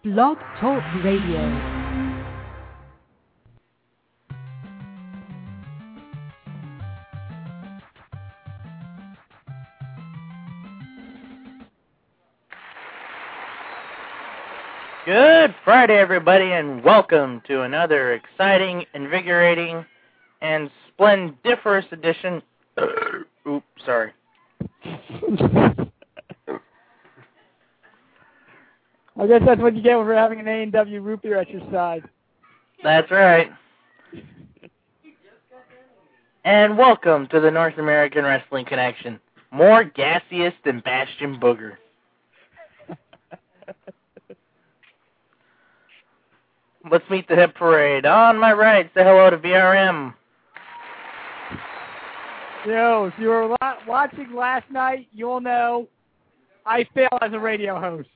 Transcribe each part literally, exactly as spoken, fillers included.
Blog Talk Radio. Good Friday, everybody, and welcome to another exciting, invigorating, and splendiferous edition. Oops, sorry. I guess that's what you get for having an A and W root beer at your side. That's right. And welcome to the North American Wrestling Connection. More gaseous than Bastion Booger. Let's meet the hip parade. On my right, say hello to V R M. Yo, if you were la- watching last night, you'll know I fail as a radio host.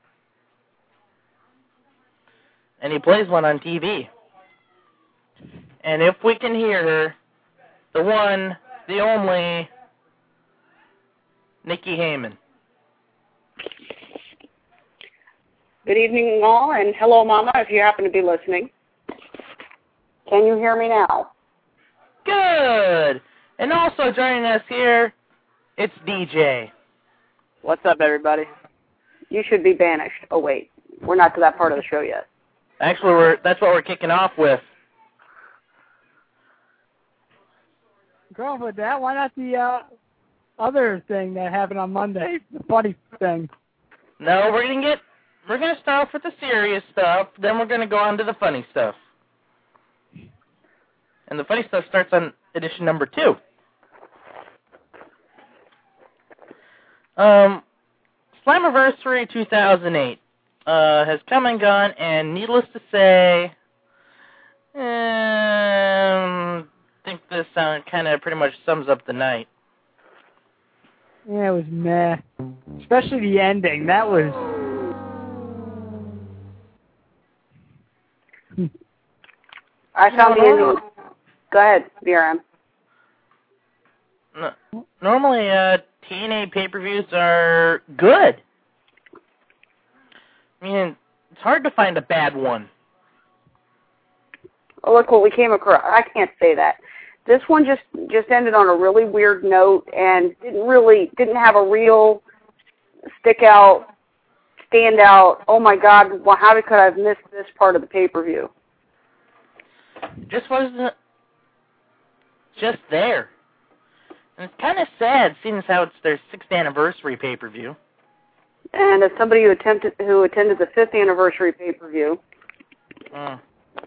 And he plays one on T V. And if we can hear her, the one, the only, Nikki Heyman. Good evening, all, and hello, Mama, if you happen to be listening. Can you hear me now? Good! And also joining us here, it's D J. What's up, everybody? You should be banished. Oh, wait. We're not to that part of the show yet. Actually, we're that's what we're kicking off with. Go with that. Why not the uh, other thing that happened on Monday? The funny thing. No, we're gonna get we're gonna start off with the serious stuff, then we're gonna go on to the funny stuff. And the funny stuff starts on edition number two. Um, Slammiversary two thousand eight uh, has come and gone, and needless to say, um, I think this sound kind of pretty much sums up the night. Yeah, it was meh. Especially the ending. That was... I found the ending. Go ahead, V R M. No, normally, uh, T N A pay-per-views are good. I mean, it's hard to find a bad one. Oh, look what we came across. I can't say that. This one just, just ended on a really weird note and didn't really, didn't have a real stick out, stand out, oh my God, well, how could I have missed this part of the pay-per-view? Just wasn't just there. And it's kind of sad, seeing as how it's their sixth anniversary pay-per-view. And as somebody who attempted, who attended the fifth anniversary pay-per-view, Mm.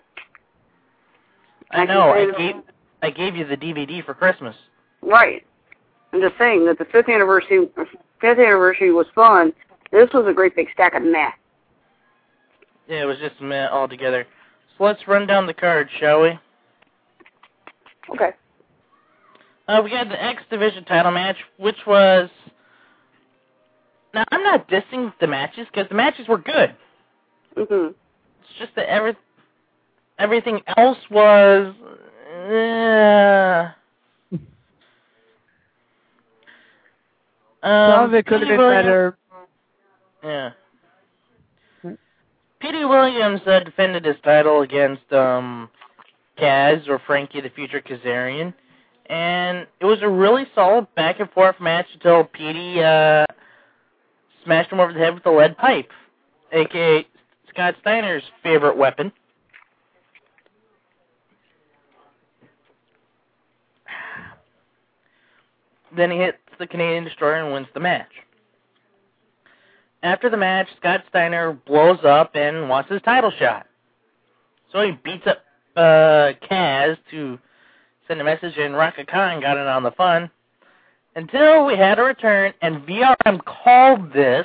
I know. I gave I gave you the D V D for Christmas. Right. I'm just saying that the fifth anniversary fifth anniversary was fun. This was a great big stack of meh. Yeah, it was just meh altogether. So let's run down the card, shall we? Okay. Uh, we had the X Division title match, which was... Now, I'm not dissing the matches, because the matches were good. Mm-hmm. It's just that every, everything else was... Uh, um, Some of it could have been Williams, better. Yeah. Petey Williams uh, defended his title against um, Kaz, or Frankie the Future Kazarian. And it was a really solid back-and-forth match until Petey uh, smashed him over the head with a lead pipe, a k a. Scott Steiner's favorite weapon. Then he hits the Canadian Destroyer and wins the match. After the match, Scott Steiner blows up and wants his title shot. So he beats up uh, Kaz to send a message, and Raka Khan got in on the fun. Until we had a return, and V R M called this.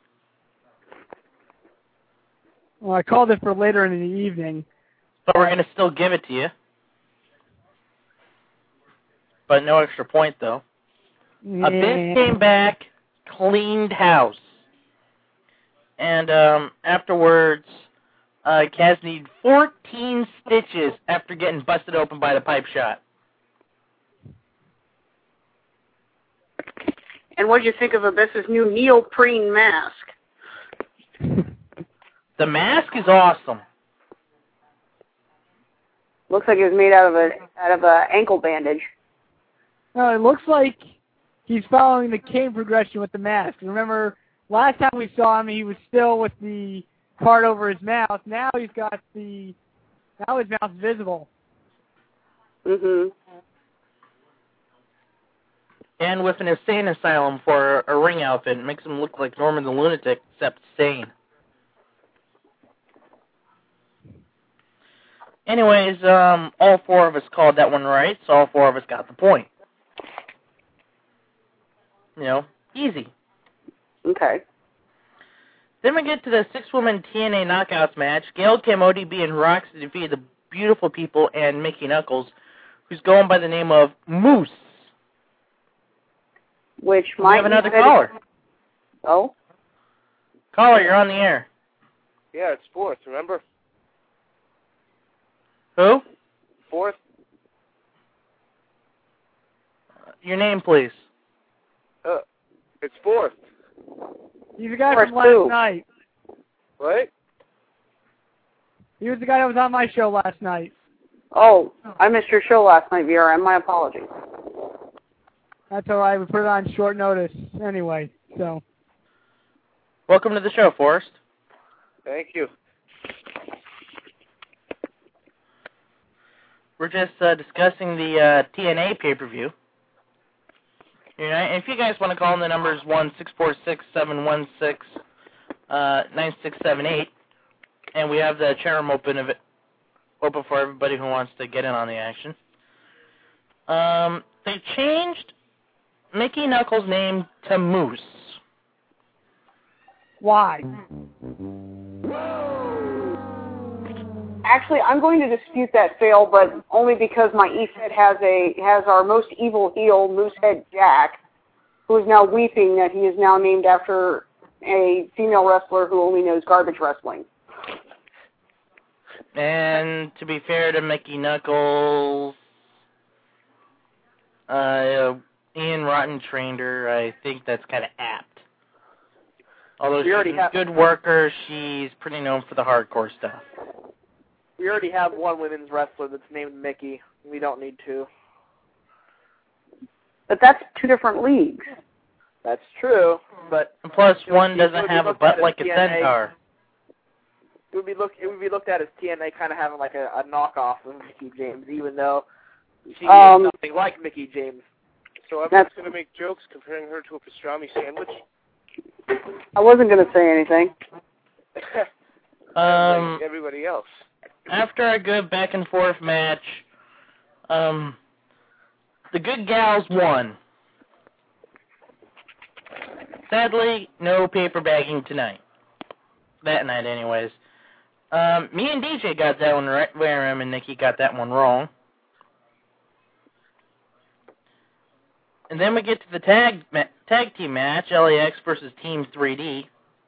Well, I called it for later in the evening. But we're going to still give it to you. But no extra point, though. Yeah. Abyss came back, cleaned house. And um, afterwards, uh, Kaz needed fourteen stitches after getting busted open by the pipe shot. And what did you think of Abyss's new neoprene mask? The mask is awesome. Looks like it was made out of a out of a ankle bandage. No, it looks like he's following the Kane progression with the mask. Remember, last time we saw him, he was still with the part over his mouth. Now he's got the, now his mouth's visible. Mhm. And with an insane asylum for a ring outfit, it makes him look like Norman the Lunatic, except sane. Anyways, um, all four of us called that one right, so all four of us got the point. You know, easy. Okay. Then we get to the six-woman T N A Knockouts match. Gail Kim, O D B, and Roxy defeated the Beautiful People and Mickey Knuckles, who's going by the name of Moose. Which We might have another be caller. Oh? Caller, you're on the air. Yeah, it's fourth, remember? Who? Fourth? Uh, your name, please. Uh, it's fourth. He's the guy Or from last two. night. What? He was the guy that was on my show last night. Oh, I missed your show last night, V R M. My apologies. That's all right. We put it on short notice anyway, so. Welcome to the show, Forrest. Thank you. We're just uh, discussing the uh, T N A pay-per-view. You know, if you guys want to call in, the number is one six four six, seven one six, nine six seven eight, and we have the chat room open of it, open for everybody who wants to get in on the action. Um, they changed Mickey Knuckles' name to Moose. Why? Actually, I'm going to dispute that, Phil, but only because my E-Fed has a has our most evil heel, Moosehead Jack, who is now weeping that he is now named after a female wrestler who only knows garbage wrestling. And to be fair to Mickey Knuckles, uh, Ian Rotten trained her. I think that's kind of apt. Although We she's already a have- good worker, she's pretty known for the hardcore stuff. We already have one women's wrestler that's named Mickey. We don't need two. But that's two different leagues. That's true, but And plus, It would one be- it doesn't would be have a looked butt at as like a T N A. centaur. it would be look it would be looked at as T N A kind of having like a, a knockoff of Mickey James, even though she Um, is nothing like Mickey James. So I'm That's- just going to make jokes comparing her to a pastrami sandwich? I wasn't going to say anything. Um, like everybody else. After a good back and forth match, um, the good gals won. Sadly, no paper bagging tonight. That night, anyways. Um, me and D J got that one right, V R M and Nikki got that one wrong. And then we get to the tag ma- tag team match, L A X versus Team three D.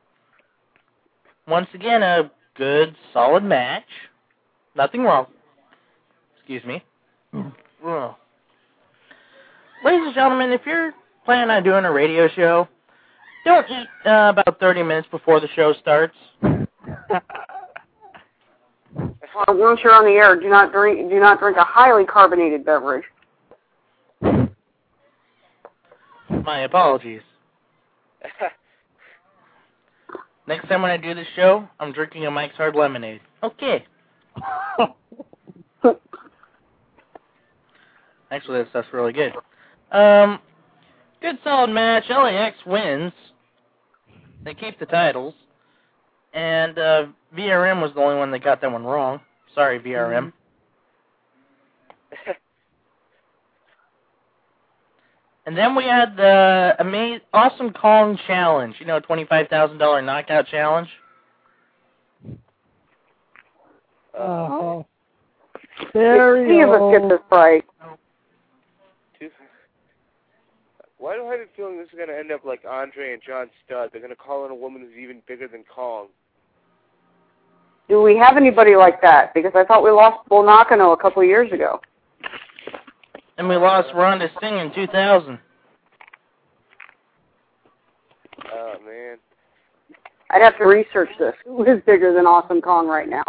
Once again, a good, solid match. Nothing wrong. Excuse me. Ugh. Ladies and gentlemen, if you're planning on doing a radio show, don't eat uh, about thirty minutes before the show starts. Uh, once you're on the air, do not drink do not drink a highly carbonated beverage. My apologies. Next time when I do this show, I'm drinking a Mike's Hard Lemonade. Okay. Actually, that stuff's really good. Um, good solid match. L A X wins. They keep the titles. And uh, V R M was the only one that got that one wrong. Sorry, V R M. And then we had the amazing, awesome Kong Challenge. You know, twenty-five thousand dollars knockout challenge. Oh. There Any you of us get go. this right. Two- Why do I have a feeling this is going to end up like Andre and John Studd? They're going to call in a woman who's even bigger than Kong. Do we have anybody like that? Because I thought we lost Bull Nakano a couple of years ago. And we lost Rhonda Singh in two thousand. Oh, man. I'd have to research this. Who is bigger than Awesome Kong right now?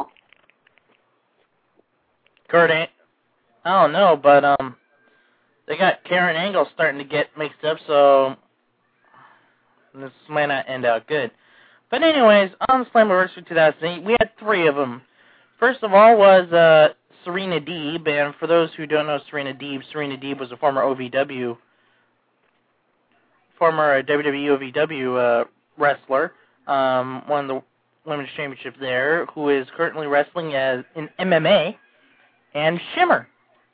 Kurt An- I don't know, but um, they got Karen Angle starting to get mixed up, so this might not end out good. But anyways, on Slammiversary two thousand eight, we had three of them. First of all was uh, Serena Deeb, and for those who don't know Serena Deeb, Serena Deeb was a former O V W, former W W E O V W uh, wrestler, um, won the Women's Championship there, who is currently wrestling as in M M A, and Shimmer.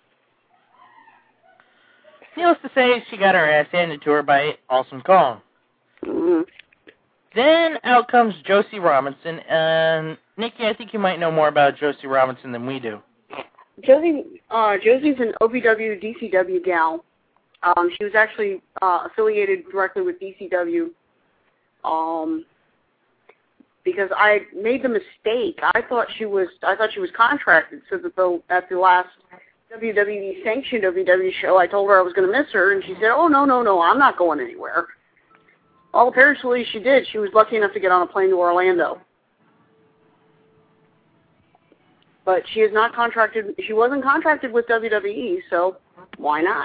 Needless to say, she got her ass handed to her by Awesome Kong. Mm-hmm. Then out comes Josie Robinson, and Nikki, I think you might know more about Josie Robinson than we do. Josie, uh, Josie's an O V W, D C W gal. Um, she was actually uh, affiliated directly with D C W um, because I made the mistake. I thought she was I thought she was contracted, so that the, at the last W W E sanctioned O V W show, I told her I was going to miss her, and she said, "Oh no, no, no, I'm not going anywhere." Well, apparently she did. She was lucky enough to get on a plane to Orlando. But she is not contracted. She wasn't contracted with W W E, so why not?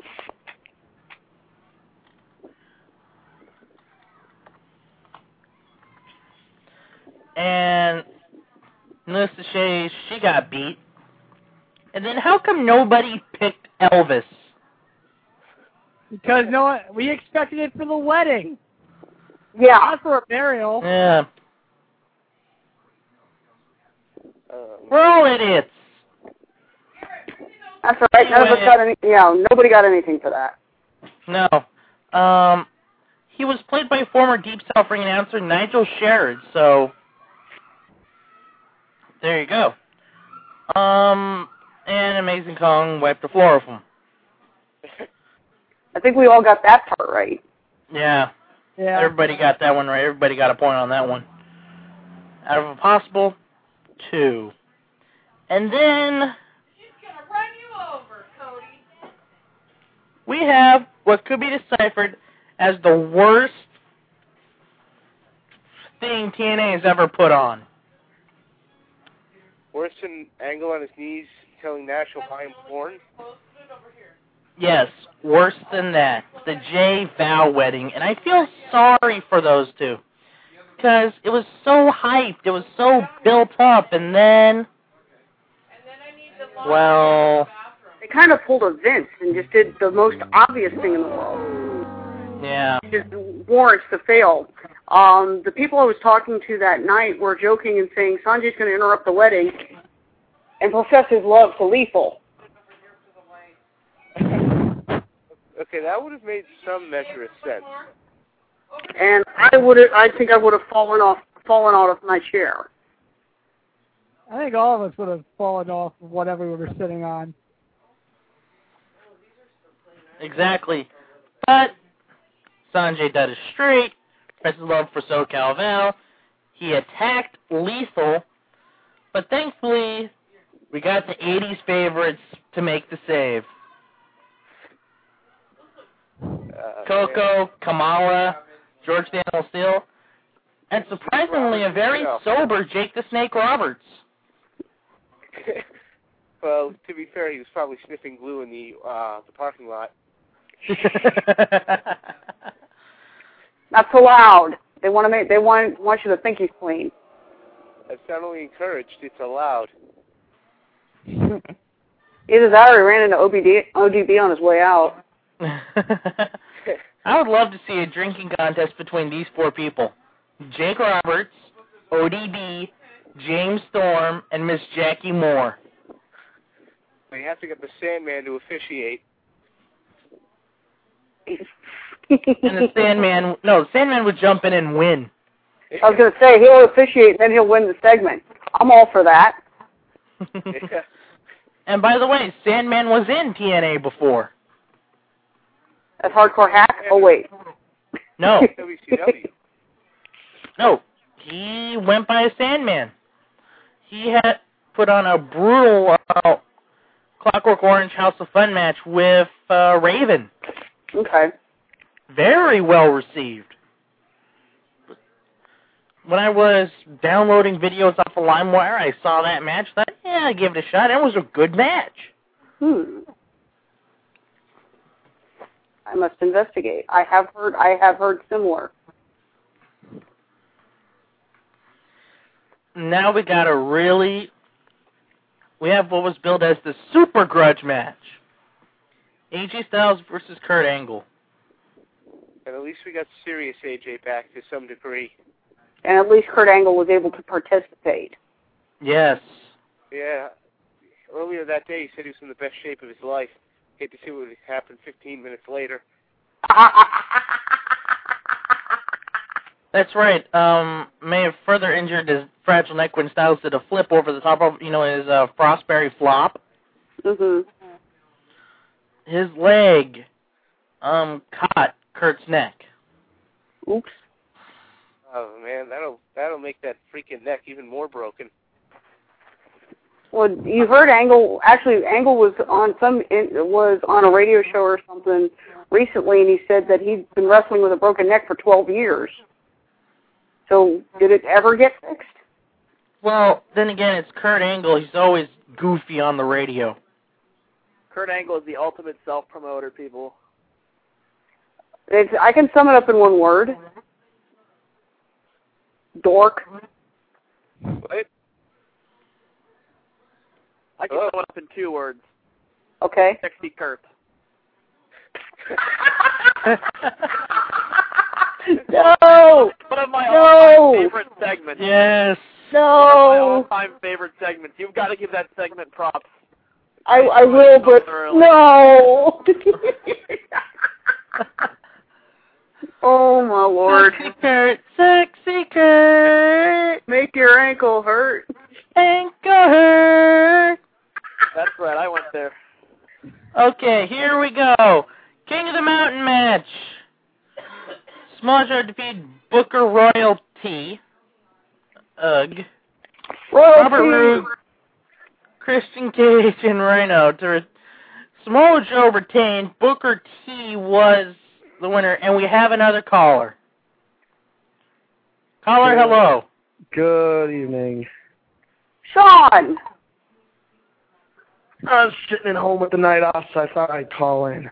And needless to say, she got beat. And then how come nobody picked Elvis? Because no one, we expected it for the wedding. Yeah. Not for a burial. Yeah. Um, We're all idiots. That's all right. None of us got any. Yeah, nobody got anything for that. No. Um, he was played by former Deep South ring announcer Nigel Sherrod, so there you go. Um, and Amazing Kong wiped the floor with him. I think we all got that part right. Yeah. Yeah. Everybody got that one right. Everybody got a point on that one. Out of a possible two. And then She's gonna run you over, Cody. we have what could be deciphered as the worst thing T N A has ever put on. Worse than Angle on his knees telling Nash he'll buy him porn? Yes, worse than that. The Jay Vow wedding. And I feel sorry for those two. Because it was so hyped. It was so built up. And then, well, They kind of pulled a Vince and just did the most obvious thing in the world. yeah. It just warrants the fail. Um, the people I was talking to that night were joking and saying Sanjay's going to interrupt the wedding and profess his love to Lethal. Okay, that would have made some measure of sense. And I would I think I would have fallen off fallen out of my chair. I think all of us would have fallen off of whatever we were sitting on. Exactly. But Sanjay did it straight. Expressed his love for SoCal Val. He attacked Lethal. But thankfully, we got the eighties favorites to make the save. Uh, Coco, Kamala, George Daniel Steele, and surprisingly a very sober Jake the Snake Roberts. Well, to be fair, he was probably sniffing glue in the uh, the parking lot. Not so loud. They want to make they want want you to think he's clean. That's not only encouraged, it's allowed. Either that or he ran into O B D, O D B on his way out. I would love to see a drinking contest between these four people. Jake Roberts, O D B, James Storm, and Miss Jackie Moore. We have to get the Sandman to officiate. And the Sandman, no, the Sandman would jump in and win. I was going to say, he'll officiate and then he'll win the segment. I'm all for that. Yeah. And by the way, Sandman was in T N A before. That's Hardcore Hack? Oh, wait. No, W C W. no, he went by a Sandman. He had put on a brutal uh, Clockwork Orange House of Fun match with uh, Raven. Okay. Very well received. when I was downloading videos off of LimeWire, I saw that match. Thought, yeah, I give it a shot. It was a good match. Hmm. I must investigate. I have heard. I have heard similar. Now we got a really. We have what was billed as the Super Grudge match. A J Styles versus Kurt Angle. And at least we got serious A J back to some degree. And at least Kurt Angle was able to participate. Yes. Yeah. Earlier that day, he said he was in the best shape of his life. Hate to see what would happen fifteen minutes later. That's right. Um, may have further injured his fragile neck when Styles did a flip over the top of, you know, his uh, Frostberry flop. Mhm. His leg um, caught Kurt's neck. Oops. Oh man, that'll that'll make that freaking neck even more broken. Well, you heard Angle. Actually, Angle was on some was on a radio show or something recently, and he said that he'd been wrestling with a broken neck for twelve years. So, did it ever get fixed? Well, then again, it's Kurt Angle. He's always goofy on the radio. Kurt Angle is the ultimate self-promoter, people. It's, I can sum it up in one word. Dork. What? I can Oh. sum it up in two words. Okay. Sexy Kurt. No! One of my No! all-time favorite segments. Yes. One of my No! all-time favorite segments. You've got to give that segment props. I, I will, but no! Oh, my Lord. Sexy Kurt, sexy Kurt, Make your ankle hurt. ankle hurt. That's right, I went there. Okay, here we go. King of the Mountain match. Small Joe defeated Booker Royalty. Ugh. Royalty. Robert Roode, Christian Cage, and Rhino. To re- Samoa Joe retained. Booker T was the winner, and we have another caller. Caller, Good. hello. Good evening. Sean. I was sitting at home with the night off, so I thought I'd call in.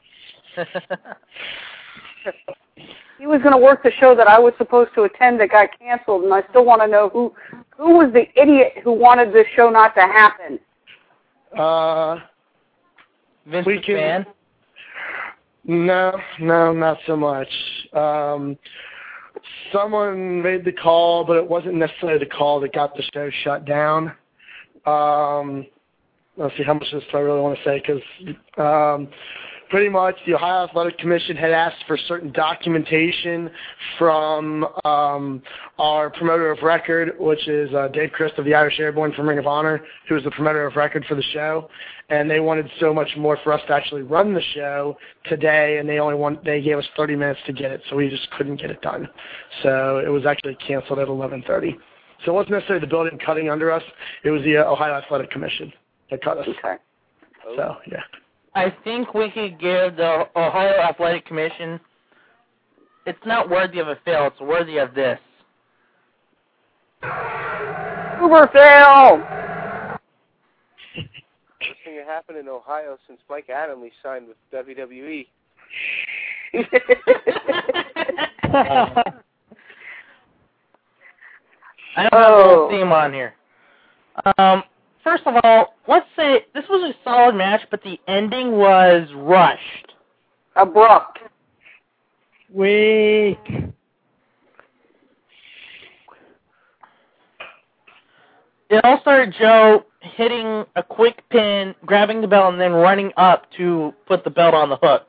He was going to work the show that I was supposed to attend that got canceled, and I still want to know who who was the idiot who wanted this show not to happen. Uh, Vince we McMahon. can- no, no, not so much. Um, someone made the call, but it wasn't necessarily the call that got the show shut down. Um, let's see, how much of this do I really want to say? Because um, pretty much the Ohio Athletic Commission had asked for certain documentation from um, our promoter of record, which is uh, Dave Christ of the Irish Airborne from Ring of Honor, who is the promoter of record for the show. And they wanted so much more for us to actually run the show today, and they only want they gave us thirty minutes to get it, so we just couldn't get it done. So it was actually canceled at eleven thirty. So it wasn't necessarily the building cutting under us; it was the uh, Ohio Athletic Commission that cut us. Okay. So yeah. I think we could give the Ohio Athletic Commission, it's not worthy of a fail, it's worthy of this. Uber fail. First thing that happened in Ohio since Mike Adamle signed with W W E. I don't have Oh. a theme on here. Um, first of all, let's say this was a solid match, but the ending was rushed. Abrupt. Weak. It all started Joe hitting a quick pin, grabbing the belt, and then running up to put the belt on the hook.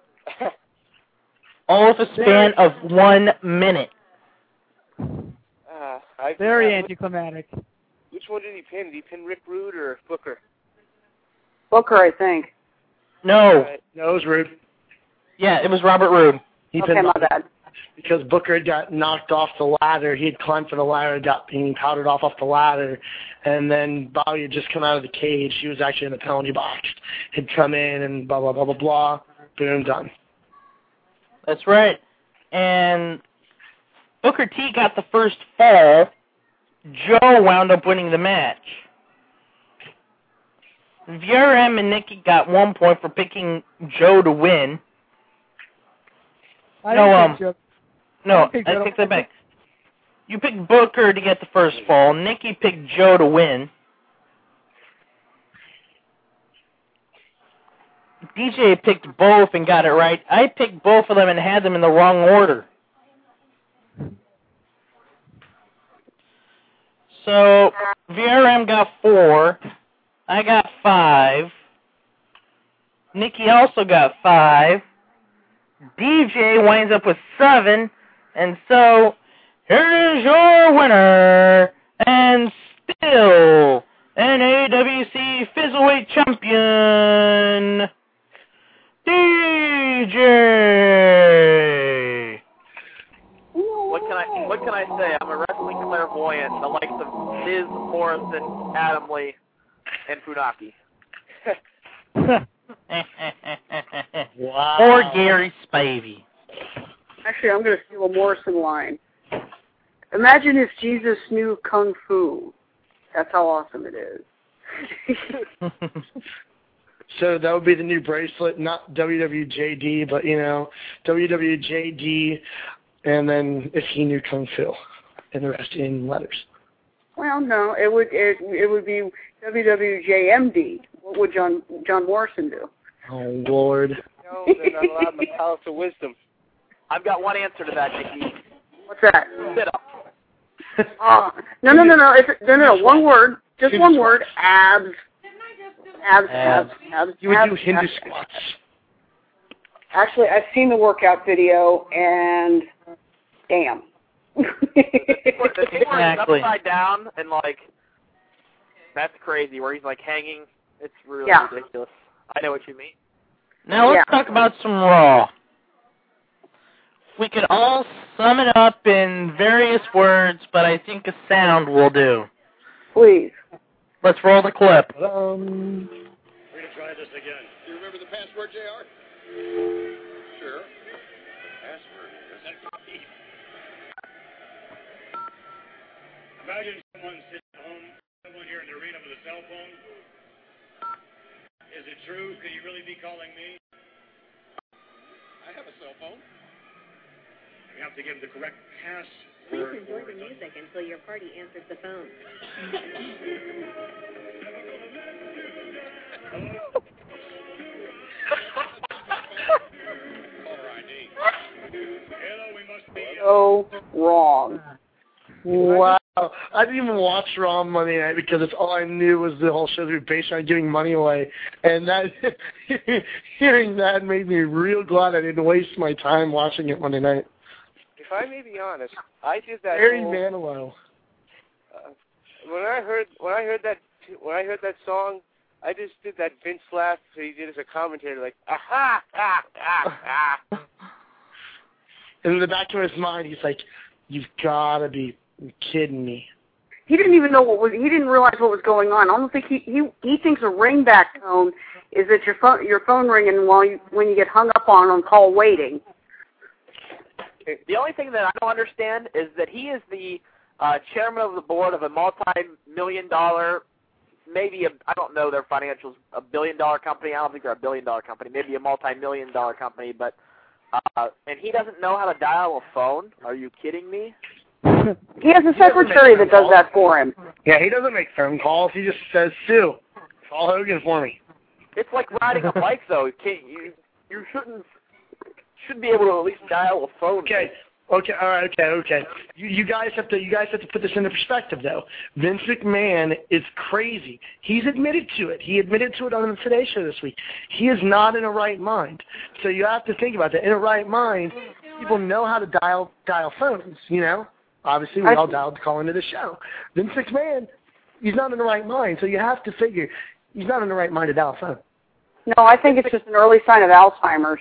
All of a span of one minute. Uh, I Very uh, anticlimactic. Which one did he pin? Did he pin Rick Rude or Booker? Booker, I think. No. Right. No, it was rude. Yeah, it was Robert Roode. He Okay, pinned my bad. because Booker had got knocked off the ladder. He had climbed for the ladder, got being powdered off off the ladder, and then Bobby had just come out of the cage. She was actually in the penalty box. Had come in and blah, blah, blah, blah, blah. Boom, done. That's right. And Booker T got the first fall. Joe wound up winning the match. V R M and Nikki got one point for picking Joe to win. I no, didn't um, pick Joe. no, I, didn't pick I Joe. take that back. You picked Booker to get the first fall. Nikki picked Joe to win. D J picked both and got it right. I picked both of them and had them in the wrong order. So, V R M got four. I got five. Nikki also got five. D J winds up with seven. And so, here is your winner, and still an A W C Fizzleweight Champion, D J. What can I what can I say? I'm a wrestling clairvoyant, the likes of Miz Morrison, Adam Lee, and Funaki. Wow. Or Gary Spivey. Actually, I'm going to steal a Morrison line. Imagine if Jesus knew Kung Fu. That's how awesome it is. So that would be the new bracelet, not W W J D, but, you know, W W J D, and then if he knew Kung Fu, and the rest in letters. Well, no, it would it it would be W W J M D. What would John John Morrison do? Oh, Lord. No, they're not allowed in the Palace of Wisdom. I've got one answer to that, Nikki. What's that? Sit up. Uh, no, no, no, no. It's, no, no, no. One word. Just one word. Abs. Abs, abs, abs. You would abs, do Hindu abs. squats. Actually, I've seen the workout video, and damn. The keyboard is Exactly. upside down, and, like, that's crazy, where he's, like, hanging. It's really Yeah. ridiculous. I know what you mean. Now let's Yeah. talk about some Raw. We could all sum it up in various words, but I think a sound will do. Please. Let's roll the clip. Um, We're going to try this again. Do you remember the password, J R? Sure. Password is that copy. Imagine someone sitting at home, someone here in the arena with a cell phone. Is it true? Could you really be calling me? I have a cell phone. You have to give the correct password. Please enjoy the music until your party answers the phone. Caller I D. Hello, we must be. So wrong. wow. I didn't even watch Raw on Monday night because it's all I knew was the whole show was based on giving money away. And that hearing that made me real glad I didn't waste my time watching it Monday night. If I may be honest, I did that. Barry whole, Manilow. uh, when I heard when I heard that when I heard that song, I just did that Vince laugh that he did as a commentator, like aha, ah, ah, ah. And in the back of his mind, he's like, "You've got to be kidding me." He didn't even know what was. He didn't realize what was going on. I don't think he he he thinks a ringback tone is that your phone your phone ringing while you when you get hung up on on call waiting. The only thing that I don't understand is that he is the uh, chairman of the board of a multi-million dollar, maybe a, I don't know their financials, a billion dollar company. I don't think they're a billion dollar company. Maybe a multi-million dollar company. But uh, and he doesn't know how to dial a phone. Are you kidding me? He has a secretary that does that for him. Yeah, he doesn't make phone calls. He just says, "Sue, call Hogan for me." It's like riding a bike, though. You can't, you you shouldn't should be able to at least dial a phone. Okay. Okay, all right, okay, okay. You, you guys have to you guys have to put this into perspective, though. Vince McMahon is crazy. He's admitted to it. He admitted to it on the Today Show this week. He is not in a right mind. So you have to think about that. In a right mind, people know how to dial dial phones. You know, obviously we all dialed to call into the show. Vince McMahon, he's not in the right mind. So you have to figure he's not in the right mind to dial a phone. No, I think it's just an early sign of Alzheimer's.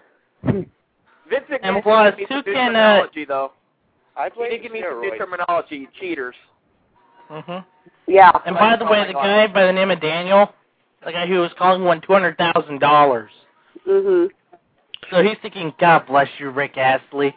Vince McMahon And plus, gave me who some new can, uh, terminology, though. I He played did give me some new steroids. terminology, cheaters. Mm-hmm. Yeah. And by the way, the guy by the name of Daniel, the guy who was calling won two hundred thousand dollars. Mhm. So he's thinking, God bless you, Rick Astley.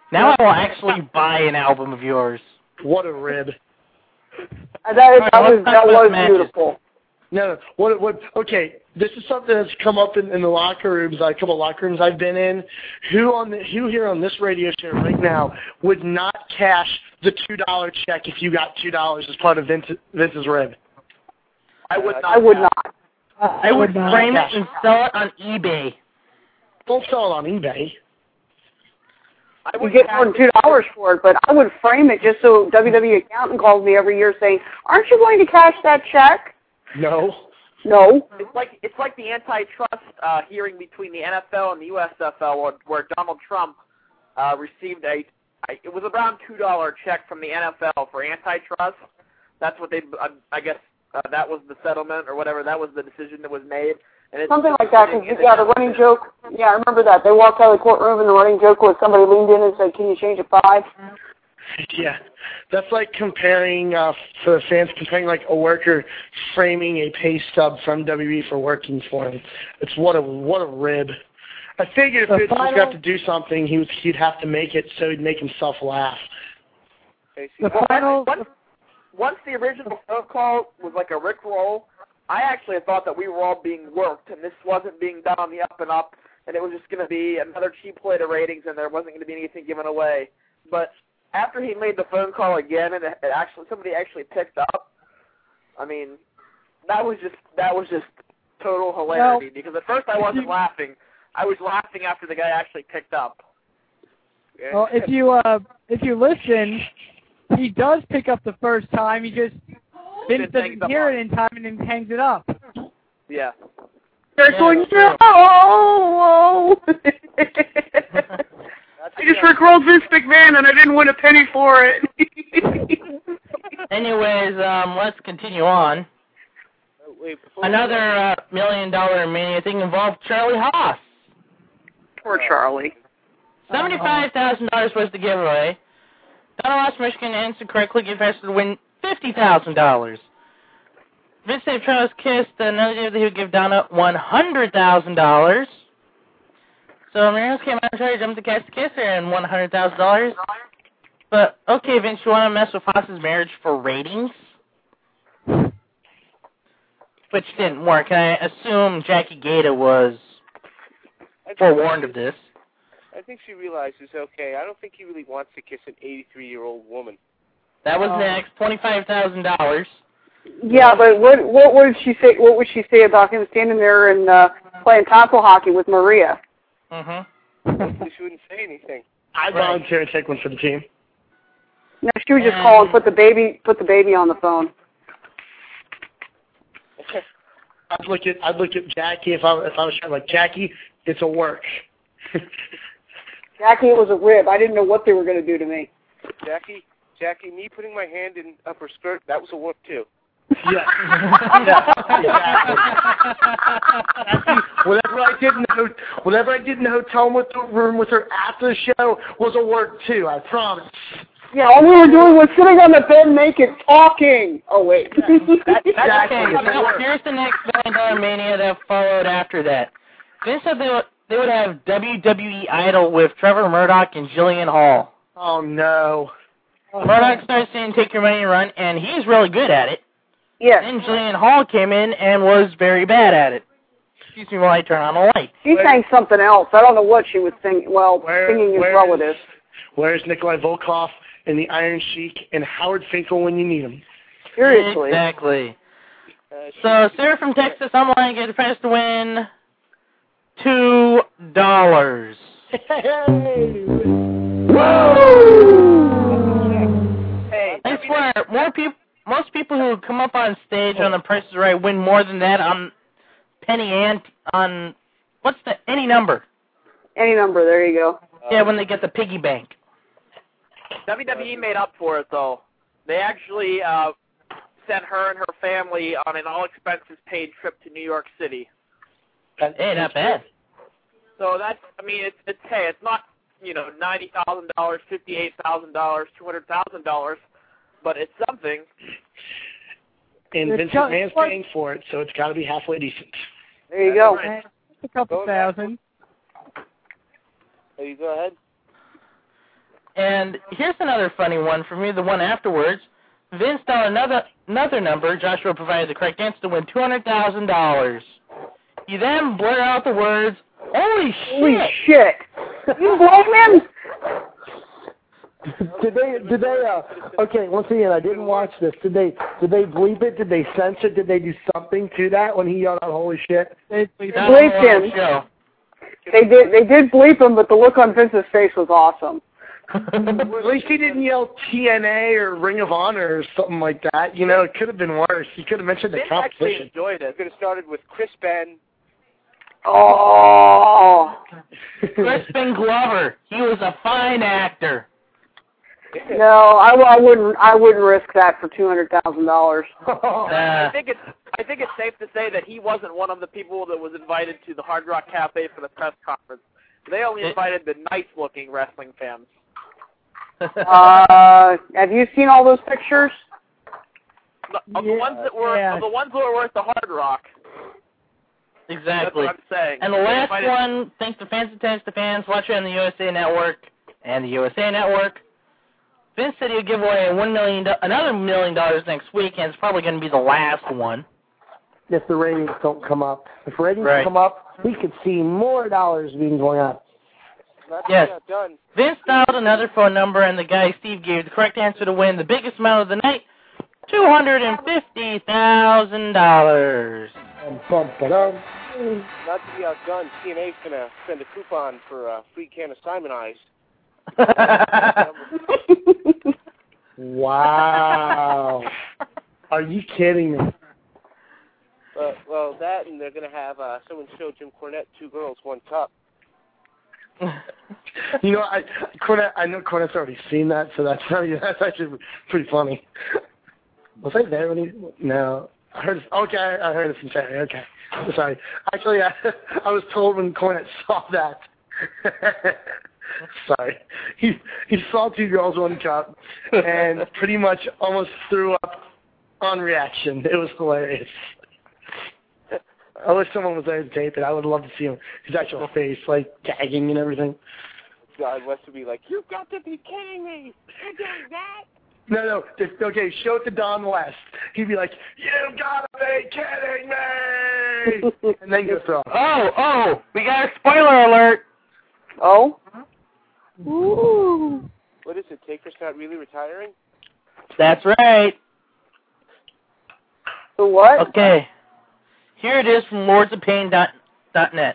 Now I will actually buy an album of yours. What a rib. Uh, that is, All right, that let's was talk that about was matches. beautiful. No, no. What? What? Okay, this is something that's come up in, in the locker rooms. A couple of locker rooms I've been in. Who on the who here on this radio show right now would not cash the two dollar check if you got two dollars as part of Vince, Vince's rib? I would not. I would not. I would frame it and sell it on eBay. Don't sell it on eBay. I You would get more than two dollars for it, but I would frame it just so W W E accountant calls me every year saying, "Aren't you going to cash that check?" No. No. It's like it's like the antitrust uh, hearing between the N F L and the U S F L, where, where Donald Trump uh, received a I, it was around two dollar check from the N F L for antitrust. That's what they uh, I guess uh, that was the settlement or whatever. That was the decision that was made. And it's Something like that. Cause, yeah, the running joke. Yeah, I remember that. They walked out of the courtroom and the running joke was somebody leaned in and said, "Can you change it five?" Yeah, that's like comparing, uh, for the fans, comparing like a worker framing a pay stub from W W E for working for him. It's what a what a rib. I figured if The Vince was final- going to have to do something, he was, he'd have to make it so he'd make himself laugh. The final. Once, once the original phone call was like a rickroll, I actually thought that we were all being worked, and this wasn't being done on the up and up, and it was just going to be another cheap play to ratings, and there wasn't going to be anything given away. But after he made the phone call again, and it actually somebody actually picked up, I mean, that was just that was just total hilarity. Well, because at first I wasn't laughing, I was laughing after the guy actually picked up. Yeah. Well, if you uh, if you listen, he does pick up the first time. He just Vince Just hangs doesn't up hear on it in time and then hangs it up. Yeah. They're Yeah, going, true. "No!" I just rickrolled Vince McMahon and I didn't win a penny for it. Anyways, um, let's continue on. Oh, wait, before Another uh, million dollar mania thing involved Charlie Haas. Poor Charlie. Seventy-five thousand dollars was the giveaway. Donald Ross, Michigan answered correctly, gave Hester to win fifty thousand dollars. Vince said Charles kissed another year that he would give Donna one hundred thousand dollars. So Marinos came out and tried to jump the catch the kisser and one hundred thousand dollars. But okay, Vince, you want to mess with Haas's marriage for ratings? Which didn't work. And I assume Jackie Gata was I think- forewarned of this. I think she realizes, okay, I don't think he really wants to kiss an eighty-three-year-old woman. That was Oh. next, twenty-five thousand dollars. Yeah, but what what would she say? What would she say about him standing there and uh, playing tackle hockey with Maria? Mm-hmm. She wouldn't say anything. I'd Right. volunteer to take one for the team. No, she would just call and put the baby put the baby on the phone. I'd look at I'd look at Jackie if I if I was trying like Jackie, it's a work. Jackie, it was a rib. I didn't know what they were going to do to me. Jackie, Jackie, me putting my hand in up her skirt, that was a whoop too. Yeah. Yeah, exactly. Whatever I did in the ho- whatever I did in the hotel with the room with her after the show was a work too. I promise. Yeah, all we were doing was sitting on the bed naked talking. Oh wait. Exactly. Okay, It's a now work. here's the next million dollar mania that followed after that. Vince said they would, they would have W W E Idol with Trevor Murdoch and Jillian Hall. Oh no. Murdoch started saying take your money and run, and he's really good at it. Yes. Then Jillian Hall came in and was very bad at it. Excuse me while I turn on the light. She sang something else. I don't know what she was singing. Well, Where- singing is where's- relative. Where's Nikolai Volkov and the Iron Sheik and Howard Finkel when you need him? Seriously. Exactly. Uh, she- So Sarah from Texas online get the prize to win two dollars. Hey, I swear, more people, most people who come up on stage on The Price is Right win more than that on penny ant on what's the any number? Any number. There you go. Yeah, when they get the piggy bank. W W E made up for it, though. They actually uh, sent her and her family on an all-expenses-paid trip to New York City. Hey, not bad. So that's, I mean, it's, it's hey, it's not, you know, ninety thousand dollars, fifty-eight thousand dollars, two hundred thousand dollars, but it's something. And It's Vince got- McMahon's paying for it, so it's got to be halfway decent. There you go. That's A couple Go ahead. thousand. Oh, you go ahead. And here's another funny one for me, the one afterwards. Vince dialed another another number. Joshua provided the correct answer to win two hundred thousand dollars. He then blurted out the words, "Holy shit!" Holy shit! You blame him? Did they? Did they? Uh, okay, once again, I didn't watch this. Did they? Did they bleep it? Did they censor it? Did they do something to that when he yelled out "Holy shit"? They bleeped him. Show. They did. They did bleep him, but the look on Vince's face was awesome. At least he didn't yell T N A or Ring of Honor or something like that. You know, it could have been worse. He could have mentioned the Vince competition. actually enjoyed it. Could have started with Chris Ben. Oh. Crispin Glover. He was a fine actor. No, I, I wouldn't. I wouldn't risk that for two hundred thousand dollars. I think it's. I think it's safe to say that he wasn't one of the people that was invited to the Hard Rock Cafe for the press conference. They only invited the nice-looking wrestling fans. uh, have you seen all those pictures? The, of the ones that were yeah. of the ones that were at the Hard Rock. Exactly. That's what I'm saying. And the They last invited- one, thanks to fans and thanks to fans, watch it on the U S A Network and the U S A Network. Vince said he'll give away one million, another million dollars next week, and it's probably going to be the last one. If the ratings don't come up, if ratings Right. come up, we could see more dollars being going up. Not Yes. yet done. Vince dialed another phone number, and the guy Steve gave the correct answer to win the biggest amount of the night, two hundred and fifty thousand dollars. Bum, ba-dum. Not to be outdone, T N A's going to send a coupon for a free can of Simon Eyes. Wow. Are you kidding me? Uh, well, that, and they're going to have uh, someone show Jim Cornette Two Girls, One Cup. You know, I Cornette, I know Cornette's already seen that, so that's funny. That's actually pretty funny. Was I there when he? No, I heard. Okay, I heard it from Terry. Okay, sorry. Actually, I, I was told when Cornette saw that. Sorry, he he saw Two Girls, One Cup, and pretty much almost threw up on reaction. It was hilarious. I wish someone was there to tape it. I would love to see him, his actual face, like, gagging and everything. God, West would be like, "You've got to be kidding me! You're doing that?" No, no. Just, okay, show it to Don West. He'd be like, "You gotta be kidding me!" And then go throw up. Oh, oh, we got a spoiler alert. Oh? Ooh. What is it, Taker's not really retiring? That's right. The what? Okay. Here it is from lords of pain dot net.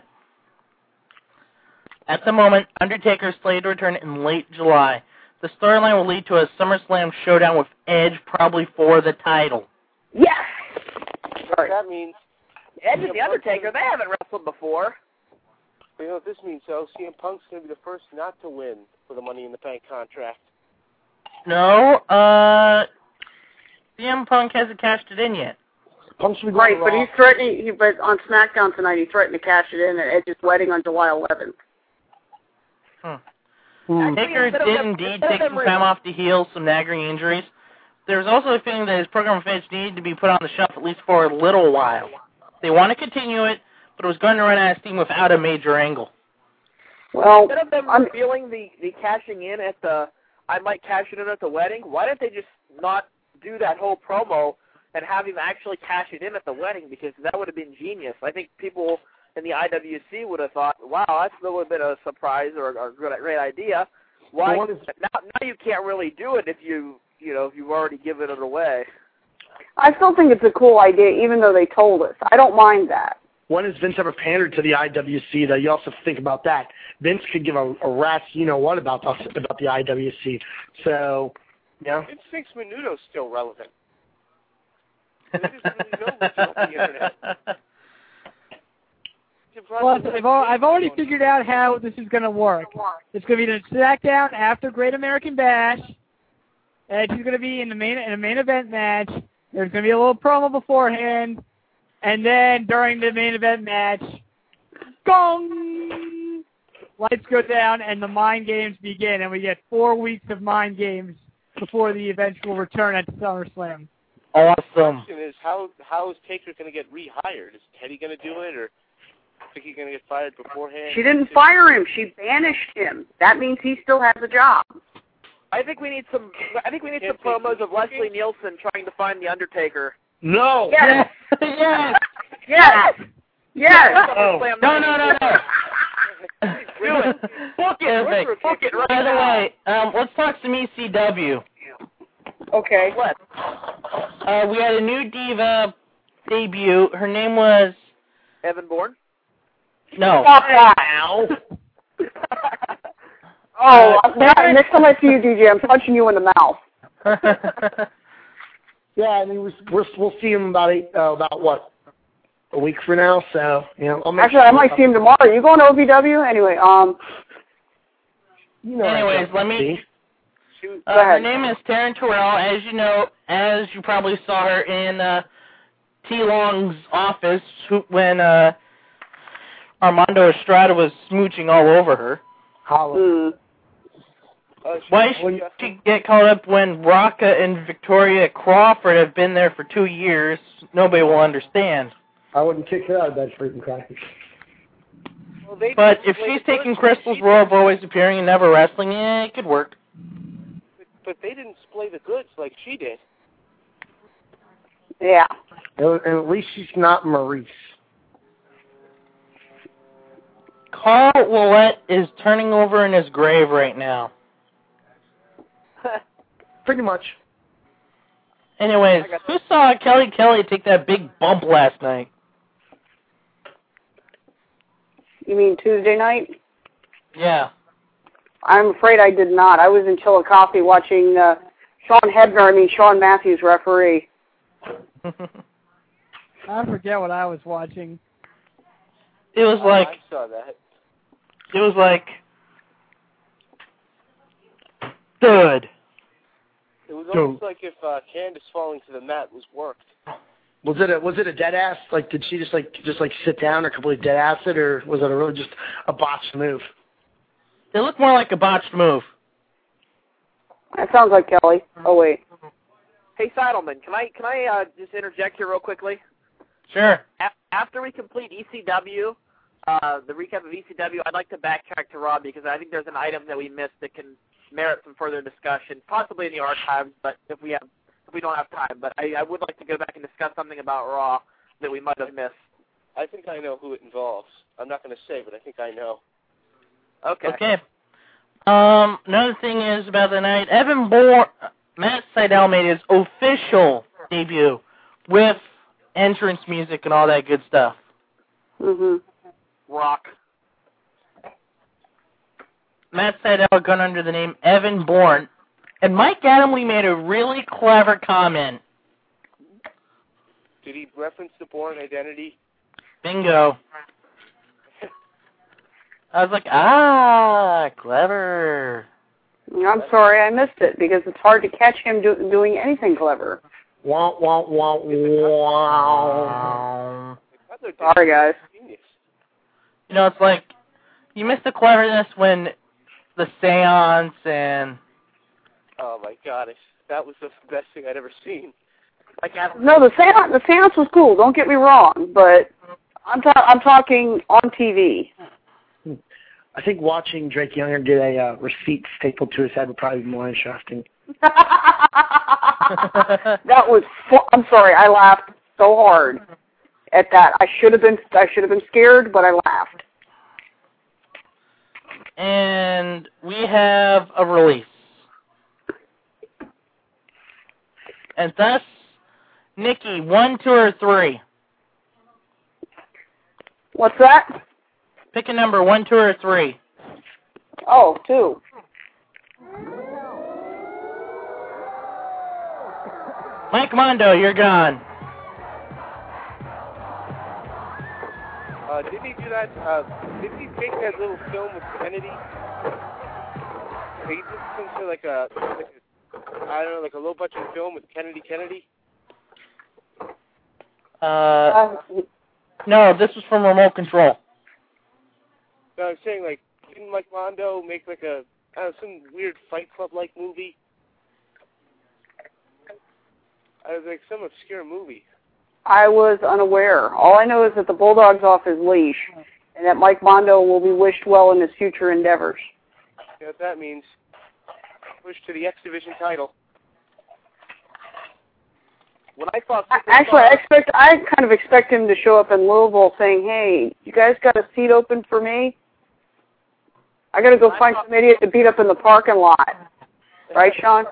At the moment, Undertaker is slated to return in late July. The storyline will lead to a SummerSlam showdown with Edge, probably for the title. Yes! Sorry. That means... Edge and The Undertaker, they haven't wrestled before. You know what this means, though? C M Punk's going to be the first not to win for the Money in the Bank contract. No, uh... C M Punk hasn't cashed it in yet. Punk's be Right, but raw. he's threatening, he, but on SmackDown tonight, he threatened to cash it in at Edge's wedding on July eleventh. Hmm. Hmm. Taker instead of did them- indeed instead of take them some re- time off to heal some nagging injuries. There was also a feeling that his program of Edge needed to be put on the shelf at least for a little while. They want to continue it, but it was going to run out of steam without a major angle. Well, Instead of them I'm, revealing the, the cashing in at the, I might cash it in at the wedding, why didn't they just not do that whole promo and have him actually cash it in at the wedding? Because that would have been genius. I think people in the I W C would have thought, wow, that's a little bit of a surprise or, or a good, great idea. Why? Well, what is- now, now you can't really do it if you, you know, if you've already given it away. I still think it's a cool idea, even though they told us. I don't mind that. When has Vince ever pandered to the I W C, though? You also think about that. Vince could give a, a rat's you-know-what about us, about the I W C. So, yeah. Vince thinks Menudo's still relevant. He doesn't really know what's on the internet. Plus, I've, al- I've already figured out how this is going to work. It's going to be the SmackDown after Great American Bash. Edge is going to be in the main in a main event match. There's going to be a little promo beforehand, and then during the main event match, gong! Lights go down, and the mind games begin, and we get four weeks of mind games before the eventual return at SummerSlam. Awesome. The question is, how how is Taker going to get rehired? Is Teddy going to do it, or think he's going to get fired beforehand? She didn't fire him. She banished him. That means he still has a job. I think we need some. I think we need some promos of Leslie Nielsen trying to find the Undertaker. No. Yes. Yes. Yes. Yes. Oh. No, no, no, no. Do it. Book it. Perfect. Book it right By the now. way, um, let's talk some E C W. Okay. What? Uh, we had a new diva debut. Her name was Evan Bourne? no. Stop that. Oh, Uh, that, next time I see you, D J, I'm punching you in the mouth. Yeah, I mean, we're, we're, we'll see him about eight, uh, about what, a week from now. So, you know, I'll make Actually, sure I might see him tomorrow. You going to O V W? Anyway, um. You know, Anyways, let me. Go Uh, her ahead. name is Taryn Terrell. As you know, as you probably saw her in uh, T. Long's office who, when uh, Armando Estrada was smooching all over her. Holla. Mm. Uh, Why should she get caught up when Rocca and Victoria Crawford have been there for two years? Nobody will understand. I wouldn't kick her out of bed for eating crackers. Well, they But did if display she's the taking goods, Crystal's she role of did. always appearing and never wrestling, yeah, it could work. But, but they didn't display the goods like she did. Yeah. And at least she's not Maurice. Carl Ouellet is turning over in his grave right now. Pretty much. Anyways, who saw Kelly Kelly take that big bump last night? You mean Tuesday night? Yeah. I'm afraid I did not. I was in Chillicothe watching uh, Sean Hebner, I mean Sean Matthews referee. I forget what I was watching. It was like, I saw that. it was like, good. It was almost like if uh, Candace falling to the mat was worked. Was it a was it a dead ass? Like, did she just like just like sit down or completely dead ass it, or was it a really just a botched move? It looked more like a botched move. That sounds like Kelly. Oh wait. Hey, Seidelman, can I can I uh, just interject here real quickly? Sure. A- after we complete E C W, uh, the recap of E C W, I'd like to backtrack to Raw because I think there's an item that we missed that can merit some further discussion, possibly in the archives, but if we have if we don't have time. But I, I would like to go back and discuss something about Raw that we might have missed. I think I know who it involves. I'm not going to say, but I think I know. Okay. Okay. Um, another thing is about the night, Evan Bourne, Matt Sydal made his official debut with entrance music and all that good stuff. Mhm. Rock. Matt Sydal gone under the name Evan Bourne, and Mike Adamle made a really clever comment. Did he reference the Bourne identity? Bingo. I was like, ah, clever. I'm sorry I missed it because it's hard to catch him do, doing anything clever. Wah wah wah wah. Sorry, guys. You know, it's like, you miss the cleverness when the seance and... Oh my God! I, that was the best thing I'd ever seen. Like No, the seance, the seance was cool. Don't get me wrong, but I'm ta- I'm talking on T V. I think watching Drake Younger get a uh, receipt stapled to his head would probably be more interesting. That was. Fu- I'm sorry. I laughed so hard at that. I should have been. I should have been scared, but I laughed. And we have a release. And thus, Nikki, one, two, or three? What's that? Pick a number, one, two, or three. Oh, two. Mike Mondo, you're gone. Uh, didn't he do that? Uh, didn't he take that little film with Kennedy? He did some sort of like a, like a, I don't know, like a low budget film with Kennedy Kennedy. Uh, Uh, no, this was from Remote Control. No, I'm saying like, didn't Mike Mondo make like a, I don't know, some weird Fight Club like movie? I was like some obscure movie. I was unaware. All I know is that the Bulldog's off his leash, and that Mike Mondo will be wished well in his future endeavors. You know what that means? push to the X Division title. When I thought I, actually, I expect I kind of expect him to show up in Louisville saying, "Hey, you guys got a seat open for me? I got to go find some idiot to beat up in the parking lot." Right, Sean?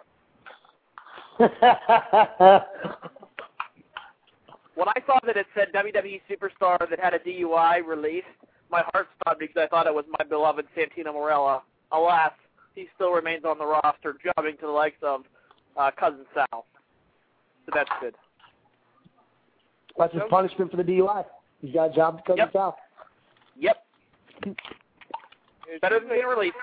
When I saw that it said W W E Superstar that had a D U I released, my heart stopped because I thought it was my beloved Santino Marella. Alas, he still remains on the roster, jobbing to the likes of uh, Cousin Sal. So that's good. That's his punishment for the D U I. He's got a job to Cousin Yep. Sal. Yep. Better than being released.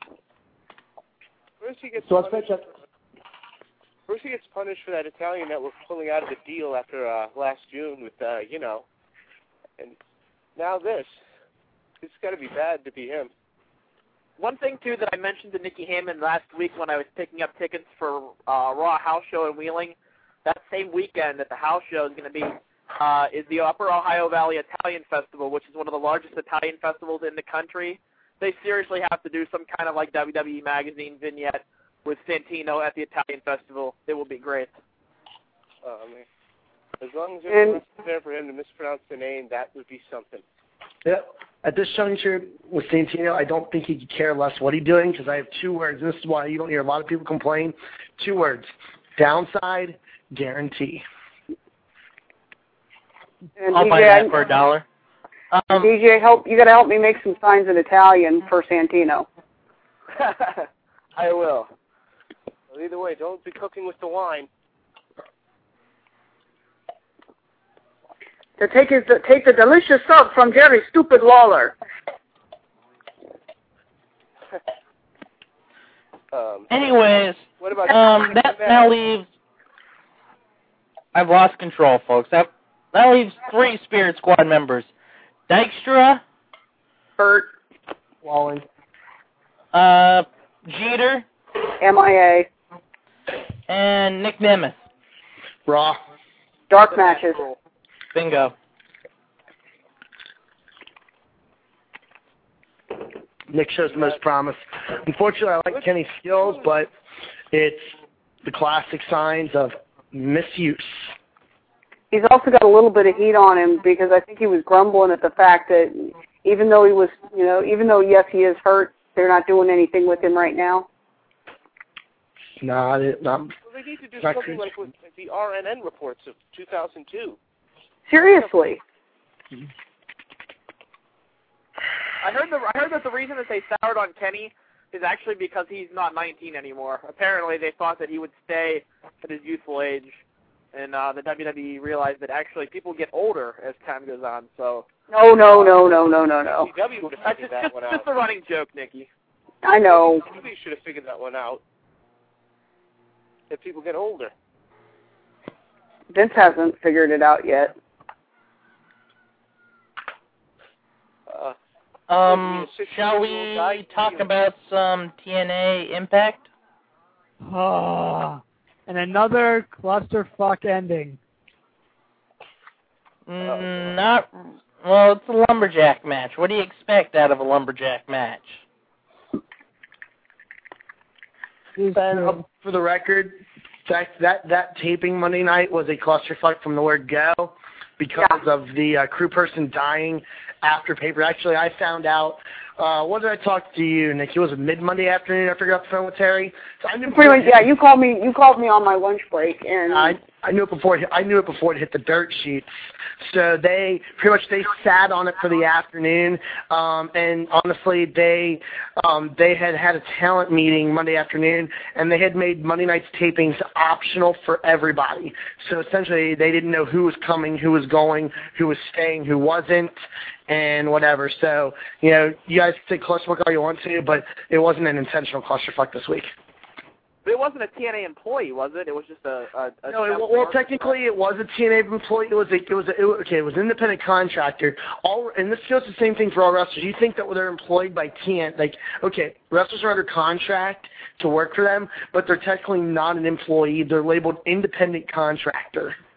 First he gets So let's punished, pitch it. first he gets punished for that Italian network pulling out of the deal after uh, last June with, uh, you know, and now this. It's got to be bad to be him. One thing, too, that I mentioned to Nikki Heyman last week when I was picking up tickets for uh, Raw House Show in Wheeling, that same weekend that the house show is going to be uh, is the Upper Ohio Valley Italian Festival, which is one of the largest Italian festivals in the country. They seriously have to do some kind of like W W E magazine vignette with Santino at the Italian Festival. It will be great. Oh, man. As long as there's enough there for him to mispronounce the name, that would be something. Yep. At this juncture with Santino, I don't think he could care less what he's doing because I have two words. And this is why you don't hear a lot of people complain. Two words. Downside, guarantee. And I'll D J, buy that for a dollar. Um, D J, help! You got to help me make some signs in Italian for Santino. I will. Well, either way, don't be cooking with the wine. To take his, take the delicious sub from Jerry Stupid Lawler. um, anyways, what about um, that now leaves. I've lost control, folks. That that leaves three Spirit Squad members: Dykstra, Hurt, Walling, uh, Jeter, M I A, and Nick Nemeth. Raw. dark matches. Bingo. Nick shows the most promise. Unfortunately, I like Kenny's skills, but it's the classic signs of misuse. He's also got a little bit of heat on him because I think he was grumbling at the fact that even though he was, you know, even though, yes, he is hurt, they're not doing anything with him right now. Not it. Not, Well, they need to do not something good. like with the R N N reports of two thousand two. Seriously. I heard the I heard that the reason that they soured on Kenny is actually because he's not nineteen anymore. Apparently, they thought that he would stay at his youthful age, and uh, the W W E realized that actually people get older as time goes on. So No, no, no, no, no, no, no. C W would have that's figured just, that just, one just out. a running joke, Nikki. I know. C W should have figured that one out. That people get older. Vince hasn't figured it out yet. Uh, Um, Maybe a shall sixty-year-old guy we talk feels- about some T N A Impact? Ah, and another clusterfuck ending. Mm, not. Well, it's a lumberjack match. What do you expect out of a lumberjack match? It's And true. uh, for the record, that, that that taping Monday night was a clusterfuck from the word go because Yeah. of the uh, crew person dying after paper. Actually, I found out. Uh, what did I talk to you, Nick? It was mid Monday afternoon. I figured out the phone with Terry. So I knew Pretty much, yeah. You called me. You called me on my lunch break, and I I knew it before. It, I knew it before it hit the dirt sheets. So they pretty much they sat on it for the afternoon. Um, and honestly, they um, they had had a talent meeting Monday afternoon, and they had made Monday night's tapings optional for everybody. So essentially, they didn't know who was coming, who was going, who was staying, who wasn't, and whatever. So you know, you guys can say clusterfuck all you want to, but it wasn't an intentional clusterfuck this week. But it wasn't a T N A employee, was it? It was just a. a, a No, it, temp well, worker? technically, it was a T N A employee. It was a, it was a, it, was- okay. It was an independent contractor. All, and this goes the same thing for all wrestlers. You think that they're employed by T N A, like okay, wrestlers are under contract to work for them, but they're technically not an employee. They're labeled independent contractor.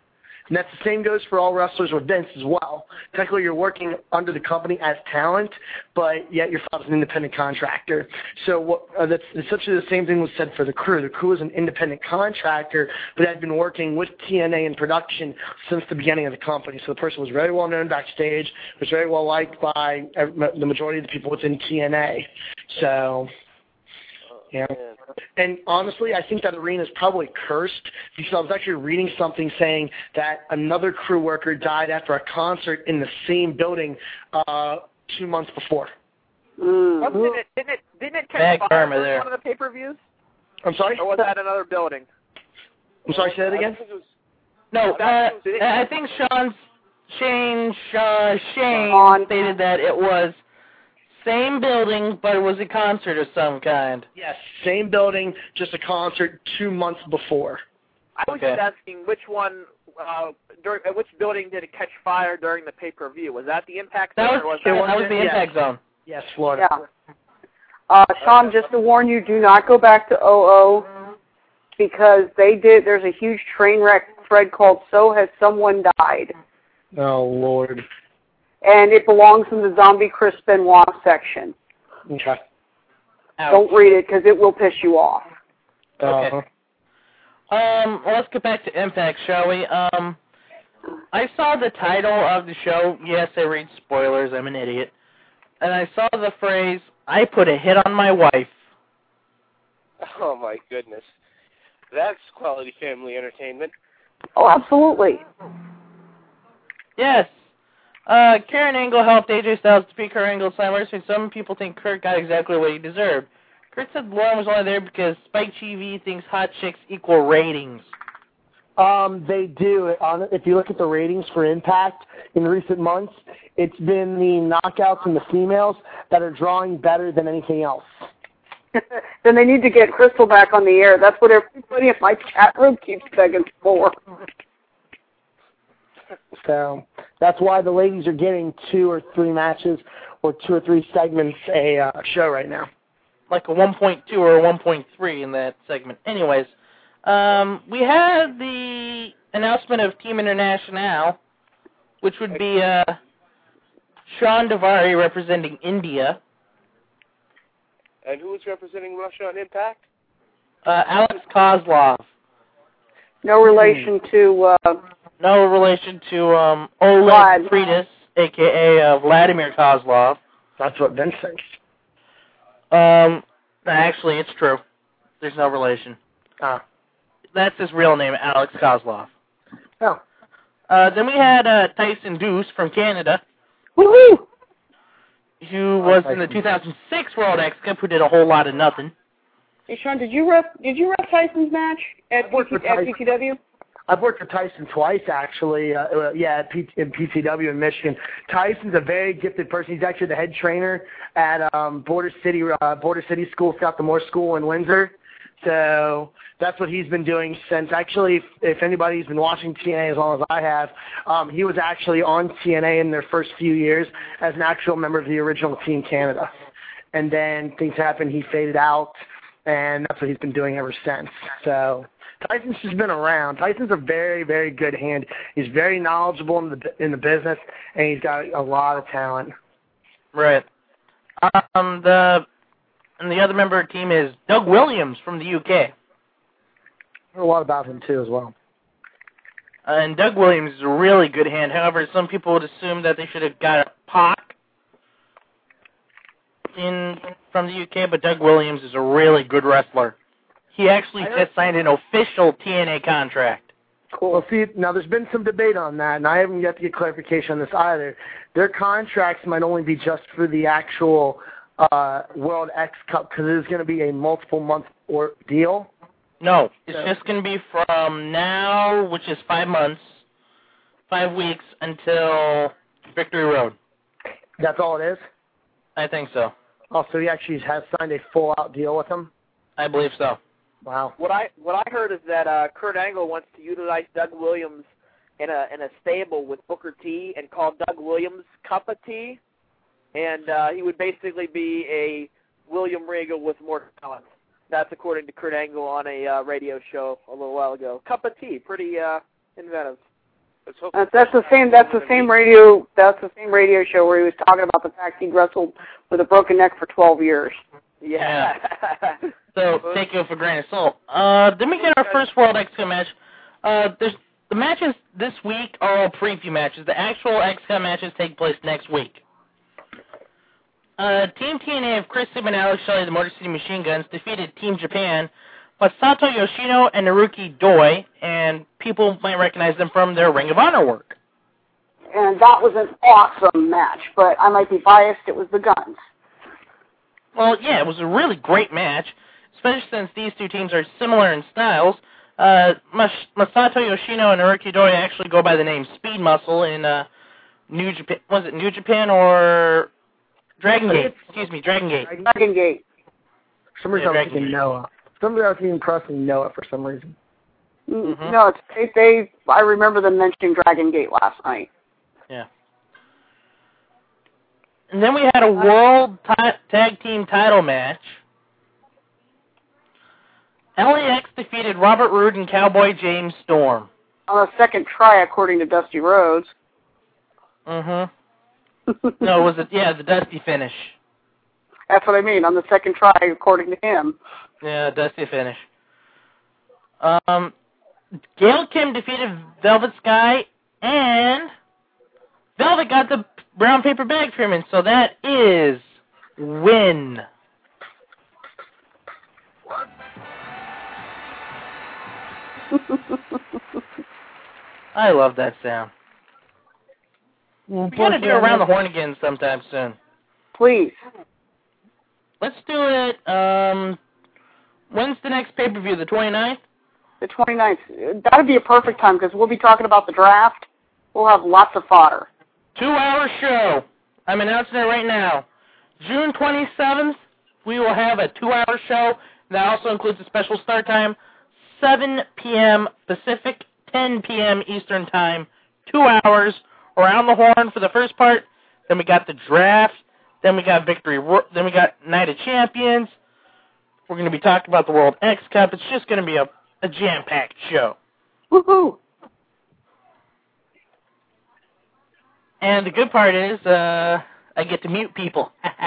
And that's the same goes for all wrestlers with Vince as well. Technically, you're working under the company as talent, but yet you're filed as an independent contractor. So what, uh, that's essentially the same thing was said for the crew. The crew is an independent contractor, but had been working with T N A in production since the beginning of the company. So the person was very well known backstage, was very well liked by the majority of the people within T N A. So, yeah. And honestly, I think that arena is probably cursed because I was actually reading something saying that another crew worker died after a concert in the same building uh, two months before. Mm. Didn't it, didn't it, didn't it catch Bad fire karma for there. one of the pay-per-views? I'm sorry? Or was that another building? I'm sorry, say that again? No, uh, I think Sean's, Shane, uh, Shane stated that it was same building, but it was a concert of some kind. Yes, same building, just a concert two months before. I was Okay. just asking which one, uh, during, uh, which building did it catch fire during the pay-per-view? Was that the Impact That Zone, was, or was that that, was the yes. Impact Zone. Yes, Florida. Yeah. Uh, Sean, just to warn you, do not go back to O O because they did. There's a huge train wreck thread called "So Has Someone Died," Oh, Lord. and it belongs in the Zombie Chris Benoit section. Okay. Don't read it because it will piss you off. Okay. Uh-huh. Um, let's get back to Impact, shall we? Um, I saw the title of the show. Yes, I read spoilers. I'm an idiot. And I saw the phrase, "I put a hit on my wife." Oh, my goodness. That's quality family entertainment. Oh, absolutely. Yes. Uh, Karen Angle helped A J Styles defeat Kurt Angle's anniversary. Some people think Kurt got exactly what he deserved. Kurt said Lauren was only there because Spike T V thinks hot chicks equal ratings. Um, they do. On, if you look at the ratings for Impact in recent months, it's been the knockouts and the females that are drawing better than anything else. Then they need to get Crystal back on the air. That's what everybody in my chat room keeps begging for. So that's why the ladies are getting two or three matches or two or three segments a uh, show right now. Like a one point two or a one point three in that segment. Anyways, um, we had the announcement of Team International, which would be uh, Sean Daivari representing India. And who is representing Russia on Impact? Uh, Alex Kozlov. No relation to... Uh, No relation to um, Oleg Vlad. Freitas, a k a. Uh, Vladimir Kozlov. That's what Vince thinks. Um, actually, it's true. There's no relation. Ah. That's his real name, Alex Kozlov. Oh. Uh, then we had uh, Tyson Deuce from Canada. Woohoo! Who was in the two thousand six World X Cup, who did a whole lot of nothing. Hey, Sean, did you rep, did you rep Tyson's match at, worked P- with at Tyson. P T W? I've worked with Tyson twice, actually. Uh, uh, yeah, at P- in P T W in Michigan. Tyson's a very gifted person. He's actually the head trainer at um, Border City uh, Border City School, Scott the Moore School in Windsor. So that's what he's been doing since. Actually, if, if anybody's been watching T N A as long as I have, um, he was actually on T N A in their first few years as an actual member of the original Team Canada. And then things happened. He faded out, and that's what he's been doing ever since. So Tyson's just been around. Tyson's a very, very good hand. He's very knowledgeable in the in the business, and he's got a lot of talent. Right. Um, the and the other member of the team is Doug Williams from the U K. I know a lot about him too, as well. Uh, and Doug Williams is a really good hand. However, some people would assume that they should have got a Pac in from the U K, but Doug Williams is a really good wrestler. He actually just signed an official T N A contract. Cool. Well, see, now there's been some debate on that, and I haven't yet to get clarification on this either. Their contracts might only be just for the actual uh, World X Cup because it is going to be a multiple-month or deal. No, it's So- just going to be from now, which is five months, five weeks, until Victory Road. That's all it is? I think so. Oh, so he actually has signed a full-out deal with them? I believe so. Wow. What I what I heard is that uh, Kurt Angle wants to utilize Doug Williams in a in a stable with Booker T and call Doug Williams Cup of Tea, and uh, he would basically be a William Regal with more talent. That's according to Kurt Angle on a uh, radio show a little while ago. Cup of Tea, pretty uh, inventive. Let's hope That's, that's the same. That's the same radio. That's the same radio show where he was talking about the fact he wrestled with a broken neck for twelve years. Yeah. So take it for granted salt. Uh, then we get our first World X C O M match. Uh, there's the matches this week are all preview matches. The actual X C O M matches take place next week. Uh, Team T N A of Chris Sabin and Alex Shelley, the Motor City Machine Guns, defeated Team Japan, Masato Yoshino and Naruki Doi, and people might recognize them from their Ring of Honor work. And that was an awesome match, but I might be biased. It was the Guns. Well, yeah, it was a really great match, especially since these two teams are similar in styles. Uh, Mas- Masato Yoshino and Naruki Doi actually go by the name Speed Muscle in uh, New Japan. Was it New Japan or Dragon Gate? Excuse me, Dragon Gate. Dragon Gate. For some reason, Yeah, I was thinking Noah. Somebody I was thinking pressing Noah for some reason. Mm-hmm. No, it's, they, they. I remember them mentioning Dragon Gate last night. Yeah. And then we had a World ta- Tag Team title match. L A X defeated Robert Roode and Cowboy James Storm. On a second try, according to Dusty Rhodes. Mm-hmm. No, it was a, yeah, the Dusty finish. That's what I mean, on the second try, according to him. Yeah, Dusty finish. Um, Gail Kim defeated Velvet Sky, and Velvet got the brown paper bag treatment, so that is win. I love that sound. Yeah, We gotta do Around the Horn again sometime soon. Please. Let's do it, um, when's the next pay-per-view, the twenty-ninth? The twenty-ninth. That would be a perfect time, because we'll be talking about the draft. We'll have lots of fodder. Two-hour show. I'm announcing it right now. June twenty-seventh, we will have a two-hour show. That also includes a special start time, seven p.m. Pacific, ten p.m. Eastern Time. Two hours. Around the Horn for the first part. Then we got the draft. Then we got Victory. Then we got Night of Champions. We're going to be talking about the World X Cup. It's just going to be a, a jam-packed show. Woohoo! And the good part is, uh, I get to mute people.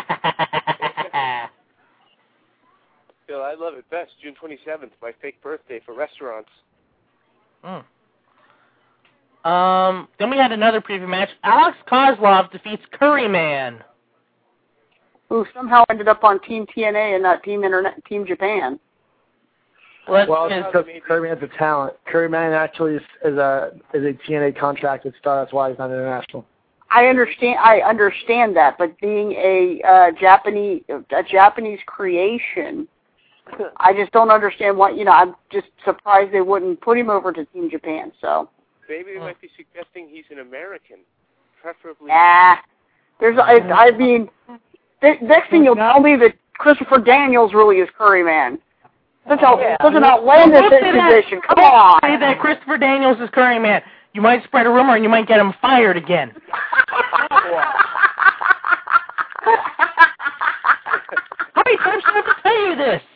Bill, I love it best. June twenty-seventh, my fake birthday for restaurants. Hmm. Um, then we had another preview match. Alex Kozlov defeats Curryman. Who somehow ended up on Team T N A and not Team Internet, Team Japan. Well, that's Well, because it's because Curryman's a talent. Curryman actually is, is a is a T N A contracted star. That's why he's not international. I understand. I understand that, but being a uh, Japanese a Japanese creation, I just don't understand what you know. I'm just surprised they wouldn't put him over to Team Japan. So Maybe they might be suggesting he's an American, preferably. ah, there's. I, I mean, th- next thing you'll tell me that Christopher Daniels really is Curryman. Such, Oh, a, yeah. such an outlandish Don't say that. position. Come Don't on. say that Christopher Daniels is Curryman. You might spread a rumor and you might get him fired again. How many times do I have to tell you this?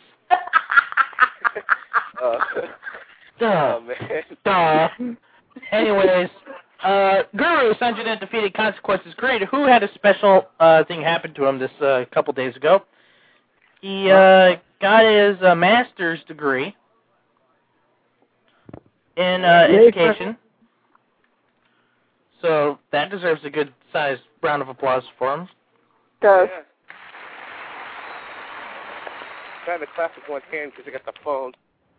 Uh, Duh. oh, man. Duh. Anyways, uh, Guru Sanjay defeated Consequences Creator, who had a special uh, thing happen to him this uh, couple days ago. He uh, got his uh, master's degree in uh, education. So that deserves a good-sized round of applause for him. Does. Yeah. Trying to clap with one hand because I got the phone.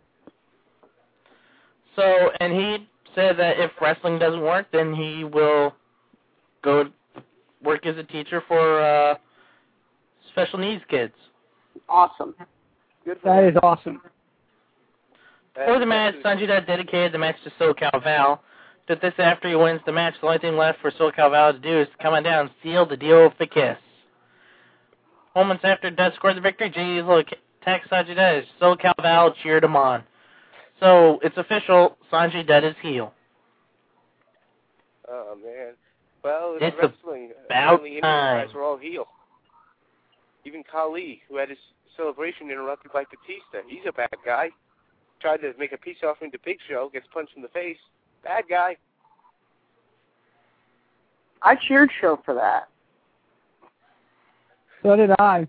So, and he said that if wrestling doesn't work, then he will go work as a teacher for uh, special needs kids. Awesome. Good for That him. is awesome. For the match, Sanjay Dutt dedicated the match to SoCal Val. But this after he wins the match, the only thing left for SoCal Val to do is to come on down and seal the deal with the kiss. Moments after Dutt scored the victory, J D's little text Sanjay Dutt as SoCal Val cheered him on. So, it's official, Sanjay Dutt is heel. Oh, man. Well, it's, It's wrestling. about Only Indian guys time. were all heel. Even Khali, who had his celebration interrupted by Batista. He's a bad guy. Tried to make a peace offering to Big Show, gets punched in the face. Bad guy. I cheered show for that. So did I.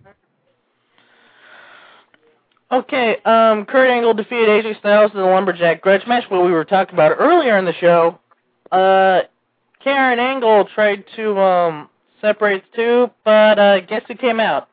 Okay, um, Kurt Angle defeated A J Styles in the Lumberjack grudge match, what we were talking about earlier in the show. Uh, Karen Angle tried to um, separate the two, but uh, guess who came out?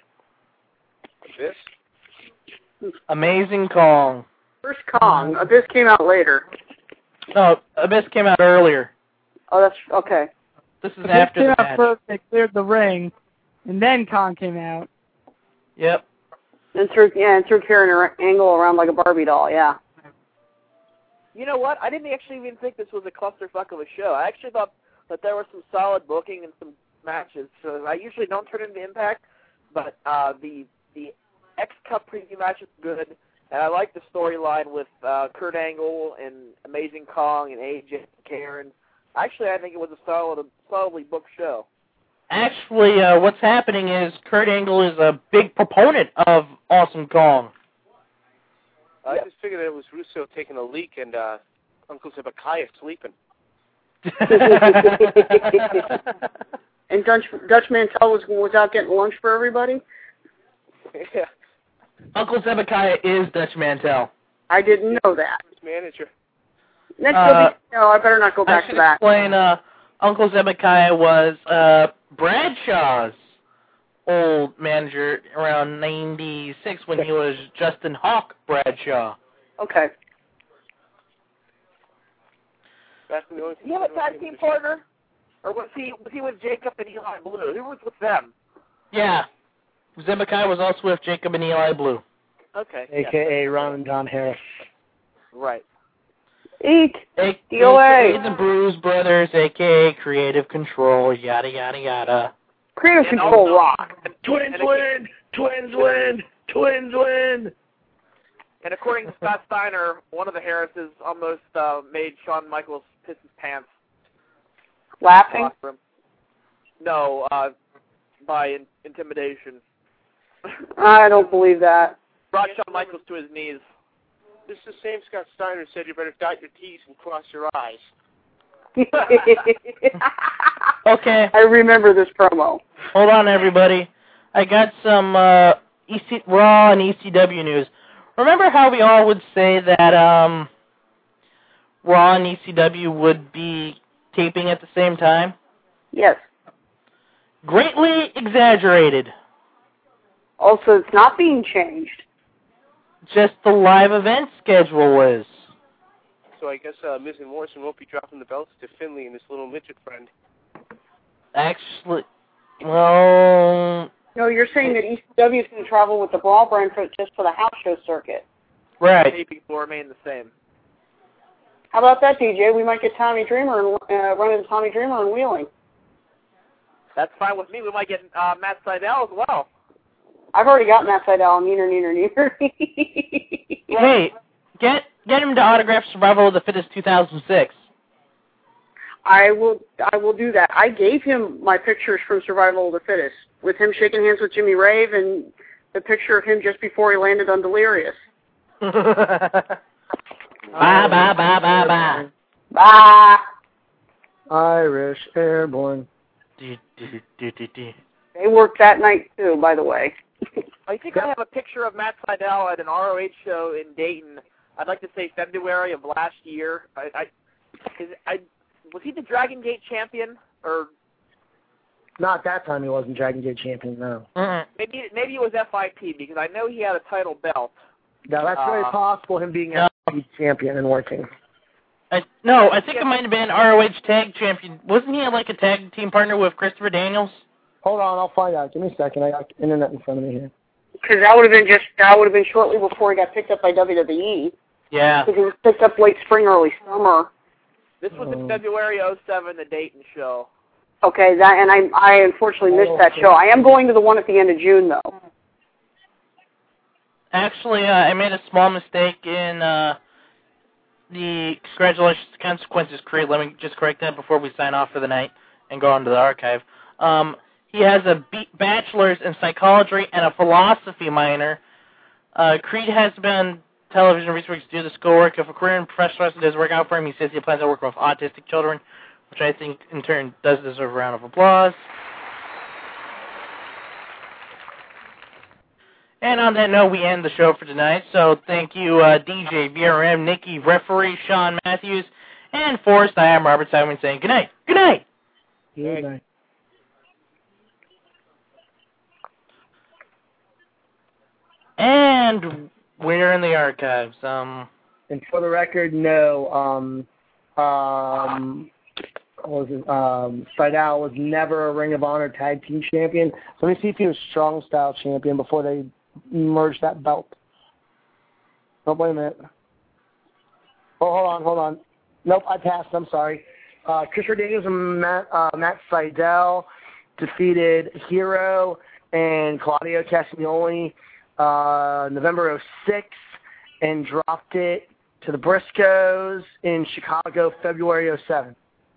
This? Amazing Kong. First Kong. Abyss came out later. No, Abyss came out earlier. Oh, that's okay. This is Abyss after came the out match. first, they cleared the ring, and then Kong came out. Yep. And threw yeah, and threw Karen Angle around like a Barbie doll. Yeah. You know what? I didn't actually even think this was a clusterfuck of a show. I actually thought that there was some solid booking and some matches. So I usually don't turn into Impact, but uh, the the X Cup preview match is good, and I like the storyline with uh, Kurt Angle and Amazing Kong and A J and Karen. Actually, I think it was a solid, solidly booked show. Actually, uh, what's happening is Kurt Angle is a big proponent of Awesome Kong. I yep. just figured it was Russo taking a leak and uh, Uncle Zebekiah sleeping. And Dutch, Dutch Mantel was, was out getting lunch for everybody? Yeah. Uncle Zebekiah is Dutch Mantel. I didn't know that. His manager. Next uh, be, no, I better not go back I to should that. explain, uh, Uncle Zebekiah was uh, Bradshaw's old manager around ninety-six when he was Justin Hawk Bradshaw. Okay. Did he have a tag team partner? Or was he was he with Jacob and Eli Blue? Who was with them? Yeah. Zebekiah was also with Jacob and Eli Blue. Okay. A K A yeah. Ron and Don Harris. Right. Eek. A- D O A. The Bruise Brothers, a k a. Creative Control, yada, yada, yada. Creative and Control also, rock. Twins win! Twins win! Twins win! And according to Scott Steiner, one of the Harrises almost uh, made Shawn Michaels piss his pants. Laughing? No, uh, by in- intimidation. I don't believe that. Brought Shawn Michaels to his knees. This is the same Scott Steiner said you better dot your T's and cross your I's. Okay. I remember this promo. Hold on, everybody. I got some uh, E C Raw and E C W news. Remember how we all would say that um, Raw and E C W would be taping at the same time? Yes. Greatly exaggerated. Also, it's not being changed. Just the live event schedule is. So I guess uh, Miz and Morrison won't be dropping the belts to Finley and his little midget friend. Actually, well... No, you're saying that E C W is going to travel with the Brawl brand for, just for the house show circuit. Right. Tapings will remain the same. How about that, D J? We might get Tommy Dreamer and uh, run into Tommy Dreamer and Wheeling. That's fine with me. We might get uh, Matt Sydal as well. I've already got Matt Sydal. Neener, neener, neener. Hey, get get him to autograph Survival of the Fittest two thousand six. I will. I will do that. I gave him my pictures from Survival of the Fittest, with him shaking hands with Jimmy Rave and the picture of him just before he landed on Delirious. Bye, bye, bye, bye, bye. Bye. Irish Airborne. Do, do, do, do, do. They worked that night, too, by the way. I think I have a picture of Matt Sydal at an R O H show in Dayton. I'd like to say February of last year. I, I, is, I was he the Dragon Gate champion, or not that time? He wasn't Dragon Gate champion. No. Mm-hmm. Maybe maybe it was F I P because I know he had a title belt. No, that's very uh, possible. Him being no. F I P champion and working. I, no, I think it might have been R O H tag champion. Wasn't he like a tag team partner with Christopher Daniels? Hold on, I'll find out. Give me a second. I got internet in front of me here. Because that would have been just that would have been shortly before he got picked up by W W E. Yeah. Because he was picked up late spring, early summer. This was in Um, February oh seven, the Dayton show. Okay, that and I I unfortunately missed that show. I am going to the one at the end of June though. Actually, uh, I made a small mistake in uh, the Congratulations to Consequences create. Let me just correct that before we sign off for the night and go on to the archive. Um, he has a B- bachelor's in psychology and a philosophy minor. Uh, Creed has been television research to do the schoolwork. If a career in professional wrestling doesn't work out for him, he says he plans on working with autistic children which I think in turn does deserve a round of applause. And on that note, we end the show for tonight. So thank you, uh, D J, V R M, Nikki, referee, Sean Matthews, and Forrest. I am Robert Simon saying good night. Good night. Good night. And we're in the archives. Um, and for the record, no. Um, um, what was it? Um, Seidel was never a Ring of Honor Tag Team Champion. So let me see if he was Strong Style Champion before they merged that belt. Oh, wait a minute. Oh, hold on, hold on. Nope, I passed. I'm sorry. Uh, Chris Daniels and Matt, uh, Matt Seidel defeated Hero and Claudio Castagnoli uh, November oh six and dropped it to the Briscoes in Chicago February oh seven.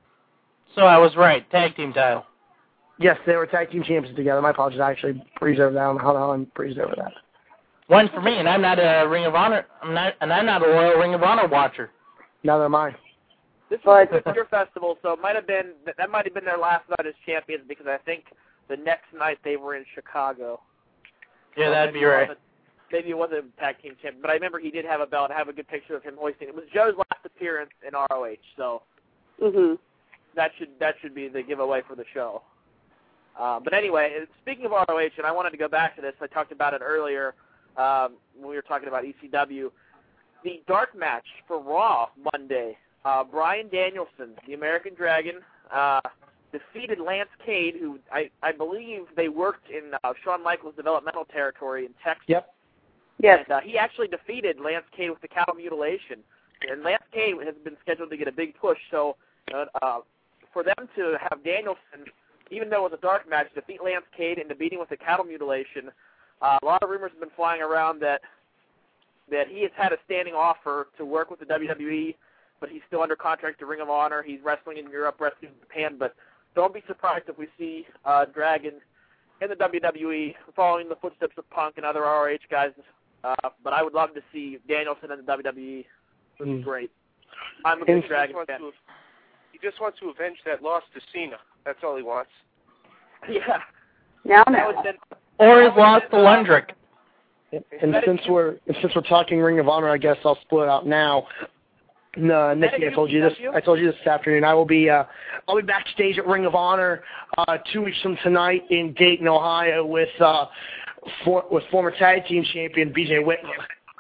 So I was right. Tag team title. Yes, they were tag team champions together. My apologies. I actually breezed over that. I don't know how the hell I breezed over that. One for me, and I'm not a Ring of Honor. I'm not, and I'm not a loyal Ring of Honor watcher. Neither am I. This was a Future Festival, so it might have been that might have been their last night as champions because I think the next night they were in Chicago. Yeah, so that'd be right. Maybe it wasn't a tag team champion, but I remember he did have a belt. I have a good picture of him hoisting. It was Joe's last appearance in R O H, so mhm. that should that should be the giveaway for the show. Uh, but anyway, speaking of R O H, and I wanted to go back to this. I talked about it earlier um, when we were talking about E C W. The dark match for Raw Monday. Uh, Bryan Danielson, the American Dragon, uh, defeated Lance Cade, who I, I believe they worked in uh, Shawn Michaels' developmental territory in Texas. Yep. Yes. And uh, he actually defeated Lance Cade with the cattle mutilation. And Lance Cade has been scheduled to get a big push. So uh, uh, for them to have Danielson, even though it was a dark match, defeat Lance Cade and to beat him with the cattle mutilation, uh, a lot of rumors have been flying around that that he has had a standing offer to work with the W W E, but he's still under contract to Ring of Honor. He's wrestling in Europe, wrestling in Japan, but don't be surprised if we see uh, Dragon in the W W E following the footsteps of Punk and other R O H guys. Uh, but I would love to see Danielson in the W W E. It would be great. I'm a big Dragon fan. To, he just wants to avenge that loss to Cena. That's all he wants. Yeah. Now, now. Or his loss to Lundrick. And since we're since we're talking Ring of Honor, I guess I'll split it out now. No, Nikki, I told you this. I told you this afternoon. I will be uh, I'll be backstage at Ring of Honor uh, two weeks from tonight in Dayton, Ohio, with uh, for, with former tag team champion B J Whitmer.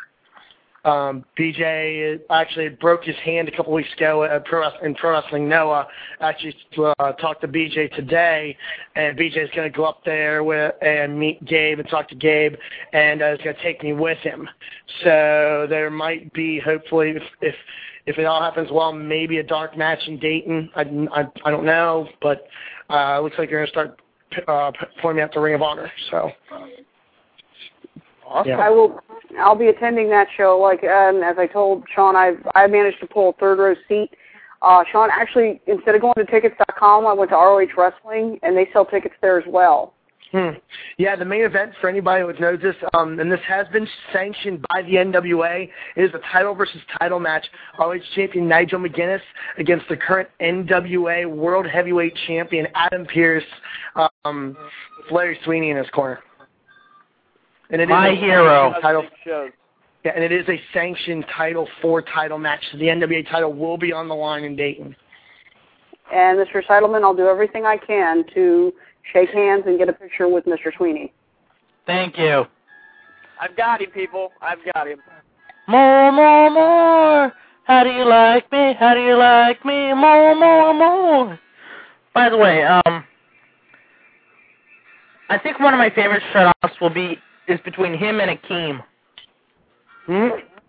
Um, B J actually broke his hand a couple weeks ago at Pro in Pro Wrestling Noah. Actually uh, talked to B J today, and B J's going to go up there with and meet Gabe and talk to Gabe, and uh, he's going to take me with him. So there might be, hopefully, if if, if it all happens well, maybe a dark match in Dayton. I, I, I don't know, but uh, it looks like they're going to start uh, pouring me out to Ring of Honor. So. Awesome. Yeah. I will. I'll be attending that show. Like um, as I told Sean, I've I managed to pull a third row seat. Uh, Sean, actually, instead of going to tickets dot com, I went to R O H Wrestling, and they sell tickets there as well. Hmm. Yeah, the main event, for anybody who knows this, um, and this has been sanctioned by the N W A, is a title versus title match. R O H champion Nigel McGuinness against the current N W A World Heavyweight Champion Adam Pearce, um, with Larry Sweeney in his corner. And it My is a hero. Title, yeah, and it is a sanctioned Title four title match. So the N W A title will be on the line in Dayton. And Mister Seidelman, I'll do everything I can to shake hands and get a picture with Mister Sweeney. Thank you. I've got him, people. I've got him. More, more, more. How do you like me? How do you like me? More, more, more. By the way, um, I think one of my favorite shutoffs will be is between him and Akeem. Hmm?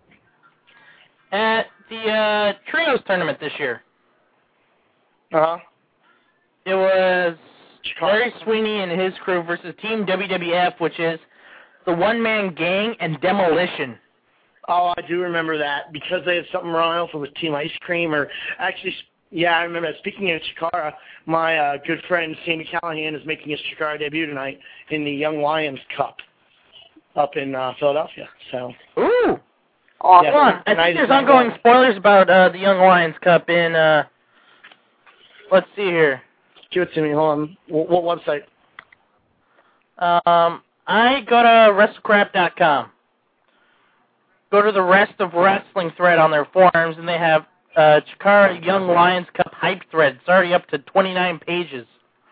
At the uh, Trios tournament this year. Uh-huh. It was Larry Sweeney and his crew versus Team W W F, which is the One-Man Gang and Demolition. Oh, I do remember that, because they had something wrong. I don't know if it was Team Ice Cream or actually, yeah, I remember that. Speaking of Chikara, my uh, good friend Sammy Callahan is making his Chikara debut tonight in the Young Lions Cup up in uh, Philadelphia. So. Ooh. Awesome. Yeah, I think there's ongoing spoilers about uh, the Young Lions Cup in uh, let's see here. Give it to me. Hold on. What, what website? Um, I go to WrestleCrap dot com. Go to the Rest of Wrestling thread on their forums, and they have uh, Chikara Young Lions Cup hype thread. It's already up to twenty-nine pages.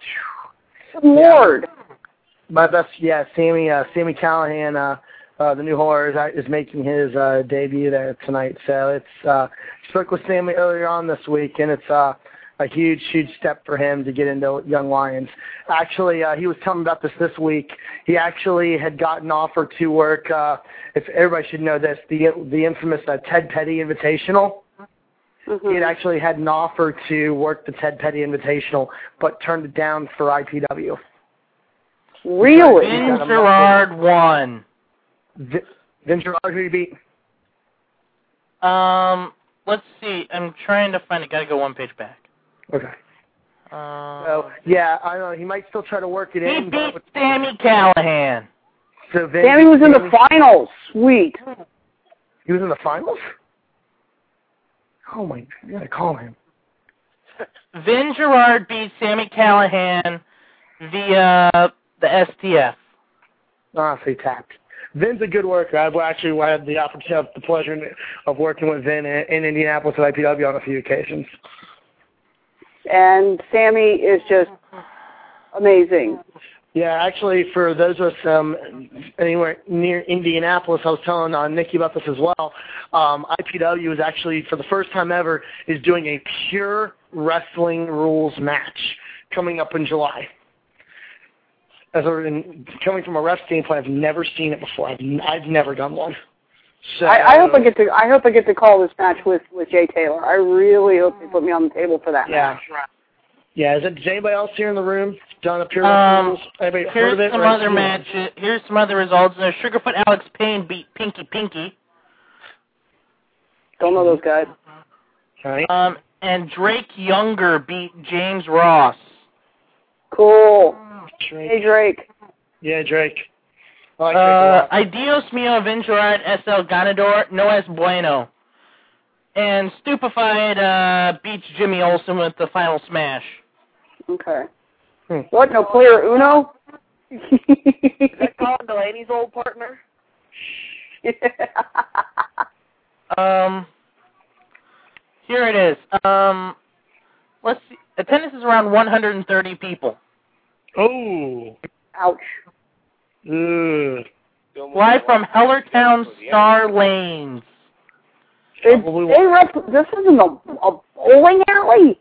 Lord. My best, yeah, Sammy, uh, Sammy Callahan, uh, uh, the new horror is, is making his uh, debut there tonight. So it's uh, spoke with Sammy earlier on this week, and it's uh, a huge, huge step for him to get into Young Lions. Actually, uh, he was telling me about this this week. He actually had gotten offered to work. Uh, if everybody should know this, the the infamous uh, Ted Petty Invitational. Mm-hmm. He had actually had an offer to work the Ted Petty Invitational, but turned it down for I P W. Really? Vin Gerard won. Vin, Vin Gerard, who you beat? Um, let's see. I'm trying to find it. Gotta go one page back. Okay. Um, So, yeah, I don't know. He might still try to work it he in. beat But Sami Callihan. so Vin, Sammy was in the finals. Sweet. He was in the finals? Oh, my. You gotta call him. Vin Gerard beat Sami Callihan via the S T F. Honestly, tapped. Vin's a good worker. I've actually had the opportunity, the pleasure of working with Vin in, in Indianapolis at I P W on a few occasions. And Sammy is just amazing. Yeah, actually, for those of us um, anywhere near Indianapolis, I was telling uh, Nikki about this as well. Um, I P W is actually, for the first time ever, is doing a pure wrestling rules match coming up in July. As a, in, coming from a ref standpoint, I've never seen it before. I've, I've never done one. So I, I hope I get to. I hope I get to call this match with, with Jay Taylor. I really hope they put me on the table for that yeah. match. Yeah. Is, it, is anybody else here in the room done a pure Um, rules? Anybody heard Here's of it? some Right? other matches. Here's some other results. Uh, Sugarfoot Alex Payne beat Pinky Pinky. Don't know those guys. Right. Um, and Drake Younger beat James Ross. Cool. Drake. Hey Drake. Yeah, Drake. I like Uh, Drake Ideos Mio Vin Gerard S L Ganador No Es Bueno. And Stupefied uh, beats Jimmy Olsen with the final smash. Okay. Hmm. What? No player Uno? Is that Colin Delaney's old partner? Um, here it is. Um, let's see. Attendance is around one hundred thirty people. Oh. Ouch. Ugh. Live from Hellertown Star Lanes. They, they rep- this isn't a, a bowling alley?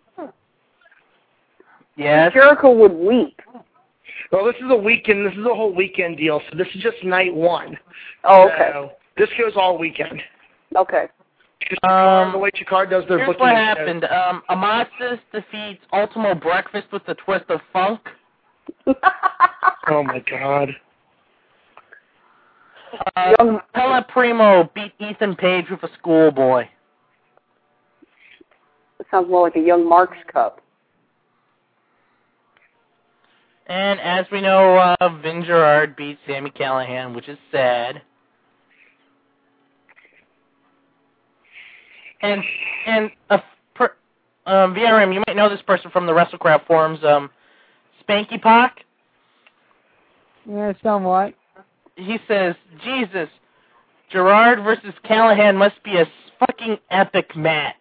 Yes. Jericho would weep. Well, this is a weekend. This is a whole weekend deal, so this is just night one. Oh, okay. So this goes all weekend. Okay. Um, the way Chikara does their here's booking. what happened. Um, Amasis defeats Ultimo Breakfast with the twist of funk. Oh, my God. Uh, Young- Pella Primo beat Ethan Page with a schoolboy. It sounds more like a Young Marks Cup. And as we know, uh, Vin Gerard beat Sami Callihan, which is sad. And and a per, um, V R M, you might know this person from the WrestleCraft forums, um, Spanky Pock. Yeah, somewhat. He says, Jesus, Gerard versus Callahan must be a fucking epic match.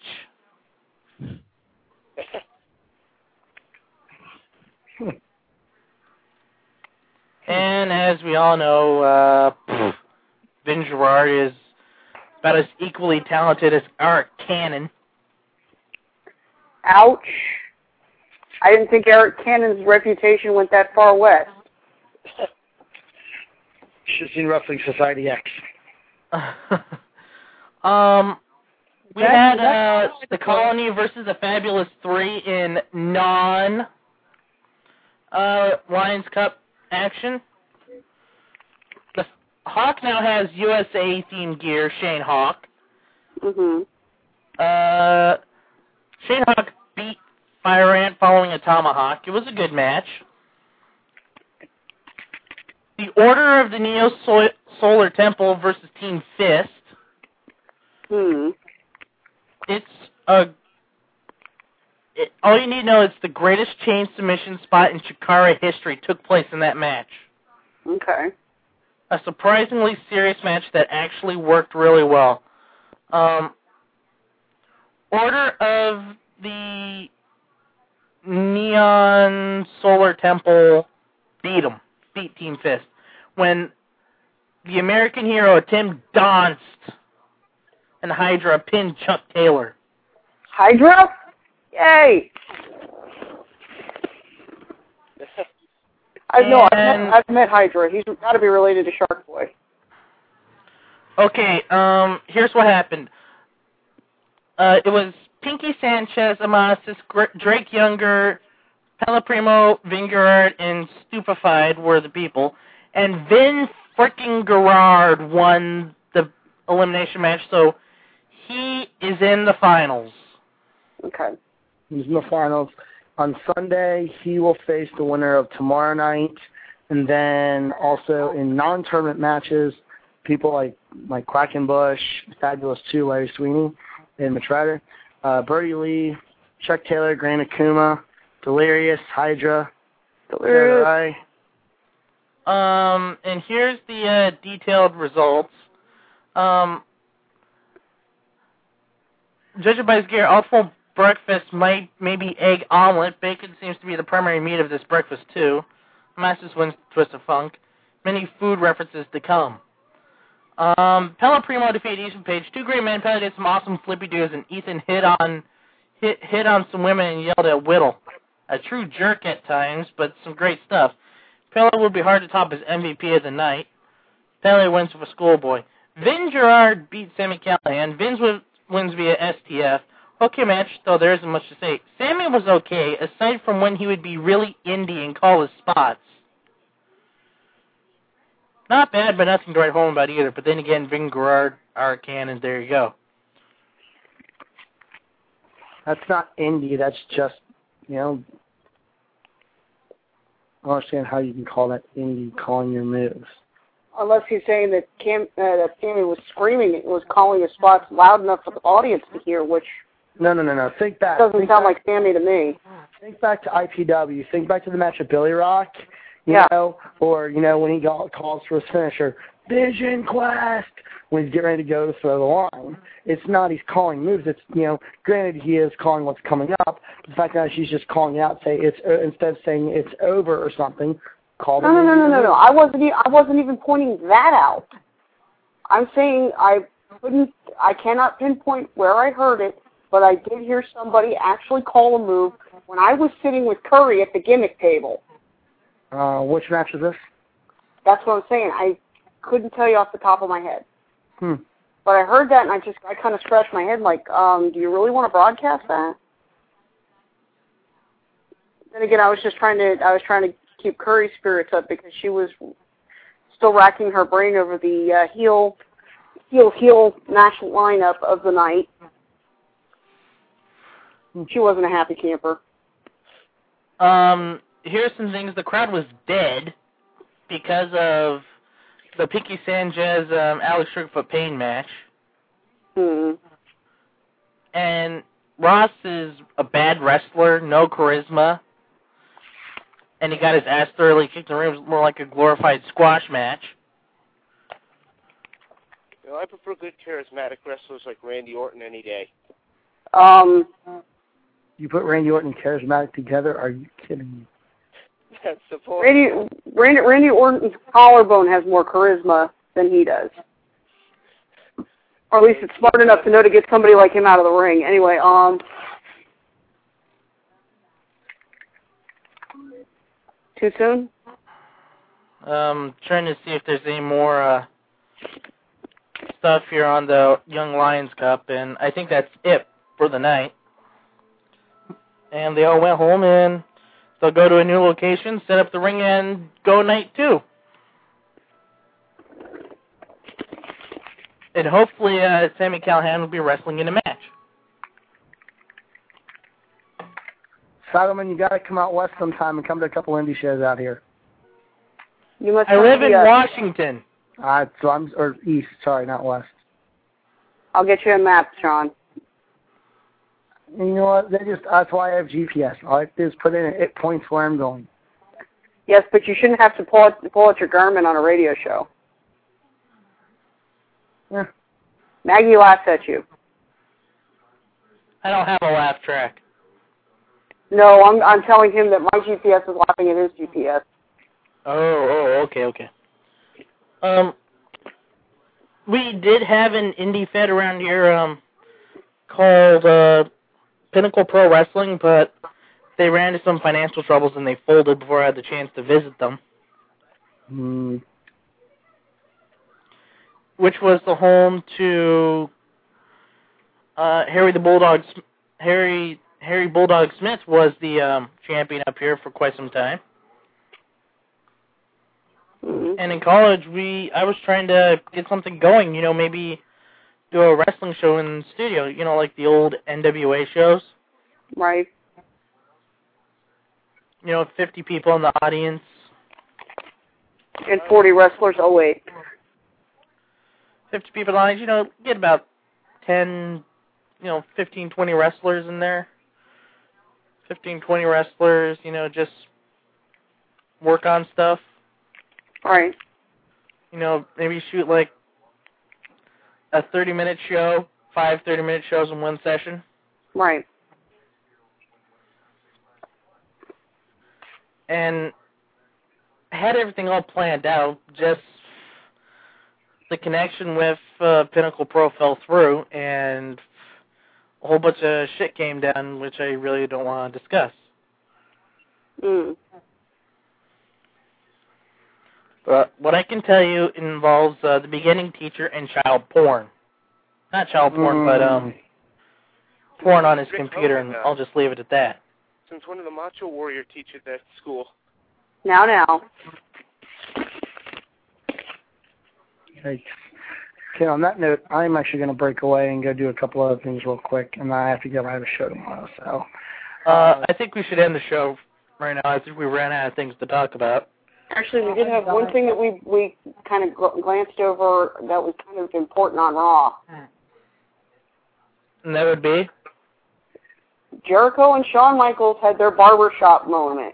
And as we all know, uh, pff, Vin Gerard is about as equally talented as Eric Cannon. Ouch. I didn't think Eric Cannon's reputation went that far west. Should have seen Wrestling Society X. um, we That- had that- uh, the Colony versus the Fabulous Three in non uh, Lions Cup action. The Hawk now has U S A themed gear. Shane Hawk. Mm-hmm. Uh, Shane Hawk beat Fire Ant following a tomahawk. It was a good match. The Order of the Neo Solar Temple versus Team Fist. Hmm. It's a it, all you need to know is the greatest chain submission spot in Chikara history took place in that match. Okay. A surprisingly serious match that actually worked really well. Um, Order of the Neon Solar Temple beat him, beat Team Fist, when the American hero Tim Donst and Hydra pinned Chuck Taylor. Hydra? Yay! I know. I've met, I've met Hydra. He's got to be related to Shark Boy. Okay. Um. Here's what happened. Uh. It was Pinky Sanchez, Amasis, Drake Younger, Pella Primo, Vingerard, and Stupefied were the people, and Vin freaking Gerard won the elimination match. So he is in the finals. Okay. He's in the finals. On Sunday, he will face the winner of tomorrow night, and then also in non-tournament matches, people like like Quackenbush, Fabulous two, Larry Sweeney, and Matrader, uh, Birdie Lee, Chuck Taylor, Grant Akuma, Delirious, Hydra, Delirious. Um, and here's the uh, detailed results. Um, judging by his gear, all breakfast might maybe egg omelet. Bacon seems to be the primary meat of this breakfast, too. Masters wins Twist of Funk. Many food references to come. Um, Pella Primo defeated Ethan Page. Two great men. Pella did some awesome flippy doos, and Ethan hit on hit hit on some women and yelled at Whittle. A true jerk at times, but some great stuff. Pella would be hard to top as M V P of the night. Pella wins with a schoolboy. Vin Gerard beat Sami Callihan. Vince wins via S T F. Okay match, though there isn't much to say. Sami was okay, aside from when he would be really indie and call his spots. Not bad, but nothing to write home about either. But then again, Vin Gerard, Arcan, and there you go. That's not indie, that's just, you know, I don't understand how you can call that indie calling your moves. Unless he's saying that Cam, uh, that Sami was screaming, it was calling his spots loud enough for the audience to hear, which No, no, no, no. Think back. doesn't think sound back, like Sami to me. Think back to I P W. Think back to the match of Billy Rock, you Yeah. know, or, you know, when he got, calls for his finisher, Vision Quest, when he's getting ready to go to throw the line. It's not he's calling moves. It's, you know, granted he is calling what's coming up. The fact that she's just calling out, say it's uh, instead of saying it's over or something, call the No, no, no, no, no, move. no. I wasn't. E- I wasn't even pointing that out. I'm saying I couldn't. I cannot pinpoint where I heard it, but I did hear somebody actually call a move when I was sitting with Curry at the gimmick table. Uh, which match is this? That's what I'm saying. I couldn't tell you off the top of my head. Hmm. But I heard that, and I just I kind of scratched my head like, um, do you really want to broadcast that? Then again, I was just trying to I was trying to keep Curry's spirits up because she was still racking her brain over the uh, heel heel heel match lineup of the night. She wasn't a happy camper. Um, here's some things. The crowd was dead because of the Pinky Sanchez um, Alex Sugarfoot Payne match. Hmm. And Ross is a bad wrestler, no charisma. And he got his ass thoroughly kicked in the ring. It was more like a glorified squash match. You know, I prefer good charismatic wrestlers like Randy Orton any day. Um. You put Randy Orton and Charismatic together? Are you kidding me? That's the point. Randy, Randy, Randy Orton's collarbone has more charisma than he does. Or at least it's smart enough to know to get somebody like him out of the ring. Anyway, um... Too soon? Um, trying to see if there's any more uh, stuff here on the Young Lions Cup, and I think that's it for the night. And they all went home, and they'll go to a new location, set up the ring, and go night two. And hopefully uh, Sami Callihan will be wrestling in a match. Saddleman, you got to come out west sometime and come to a couple indie shows out here. You must I come live to in the, uh, Washington. Uh, so I'm, or east, sorry, not west. I'll get you a map, Sean. You know what? They just that's why I have G P S. All I have to do is put in it points where I'm going. Yes, but you shouldn't have to pull out, pull out your Garmin on a radio show. Yeah. Maggie laughs at you. I don't have a laugh track. No, I'm I'm telling him that my G P S is laughing at his G P S. Oh, oh, okay, okay. Um, we did have an indie fed around here, um, called, uh, Pinnacle Pro Wrestling, but they ran into some financial troubles and they folded before I had the chance to visit them. Hmm. Which was the home to, uh, Harry the Bulldog, Harry, Harry Bulldog Smith was the, um, champion up here for quite some time. Mm-hmm. And in college, we I was trying to get something going, you know, maybe do a wrestling show in the studio, you know, like the old N W A shows. Right. You know, fifty people in the audience. And forty wrestlers, oh wait. fifty people in the audience, you know, get about ten, you know, fifteen, twenty wrestlers in there. fifteen, twenty wrestlers, you know, just work on stuff. Right. You know, maybe shoot like a thirty-minute show, five thirty-minute shows in one session. Right. And had everything all planned out, just the connection with uh, Pinnacle Pro fell through, and a whole bunch of shit came down, which I really don't want to discuss. Mm. But what I can tell you involves uh, the beginning teacher and child porn. Not child porn, Mm. but um, porn on his Rick computer, Hogan, and uh, I'll just leave it at that. Since when did the Macho Warrior teach at that school? Now, now. Okay. Okay, on that note, I'm actually going to break away and go do a couple other things real quick, and I have to go. I have a show tomorrow, so. Uh, I think we should end the show right now. I think we ran out of things to talk about. Actually, we did have one thing that we we kind of gl- glanced over that was kind of important on Raw. And that would be? Jericho and Shawn Michaels had their barbershop moment.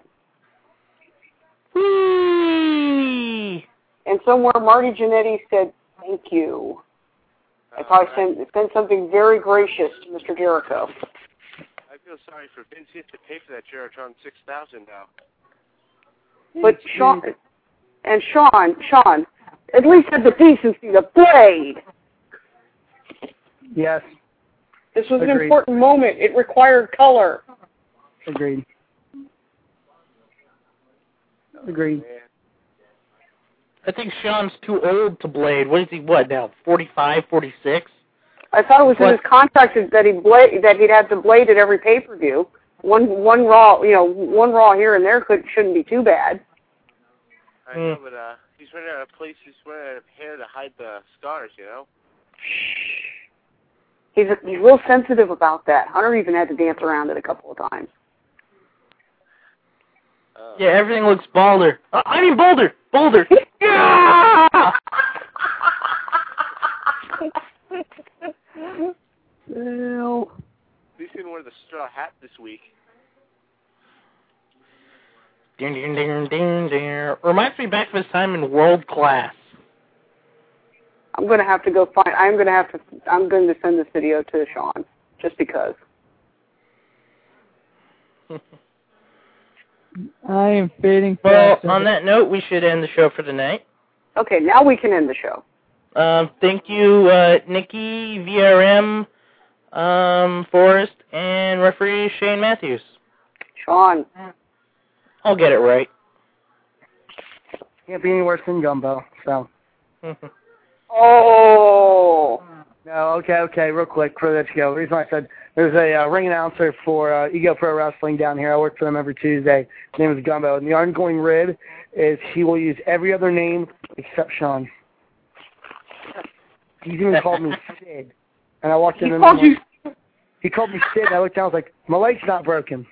Whee! And somewhere Marty Jannetty said, thank you. I probably sent, sent something very gracious to Mister Jericho. I feel sorry for Vince. He has to pay for that Geritron six thousand now. But Shawn, and Shawn, Shawn, at least had the decency to blade. Yes. This was Agreed. an important moment. It required color. Agreed. Agreed. I think Sean's too old to blade. What is he, what, now, forty-five, forty-six? I thought it was What? in his contract that he blade, that he'd have to blade at every pay-per-view. One one raw, you know, one raw here and there could shouldn't be too bad. I know, but uh, he's running out of place. He's running out of hair to hide the scars, you know? He's he's real sensitive about that. Hunter even had to dance around it a couple of times. Uh, Yeah, everything looks bolder. Uh, I mean Boulder! Boulder! Yeah! Well, at least he didn't wear the straw hat this week. Ding, ding, ding, ding, ding. Reminds me back of his time in World Class. I'm gonna have to go find. I'm gonna have to. I'm going to send this video to Sean just because. I am fading Well, fast. on that note, we should end the show for tonight. Okay, now we can end the show. Um, thank you, uh, Nikki, V R M, um, Forrest, and referee Shane Matthews. Sean. I'll get it right. can't be any worse than Gumbo, so. Oh. No, okay, okay, real quick, before I let you go. The reason I said there's a uh, ring announcer for uh, Ego Pro Wrestling down here. I work for them every Tuesday. His name is Gumbo. And the ongoing rib is he will use every other name except Sean. He's even called me Sid. And I walked in He and called I'm you. like, he called me Sid, and I looked down, I was like, my leg's not broken.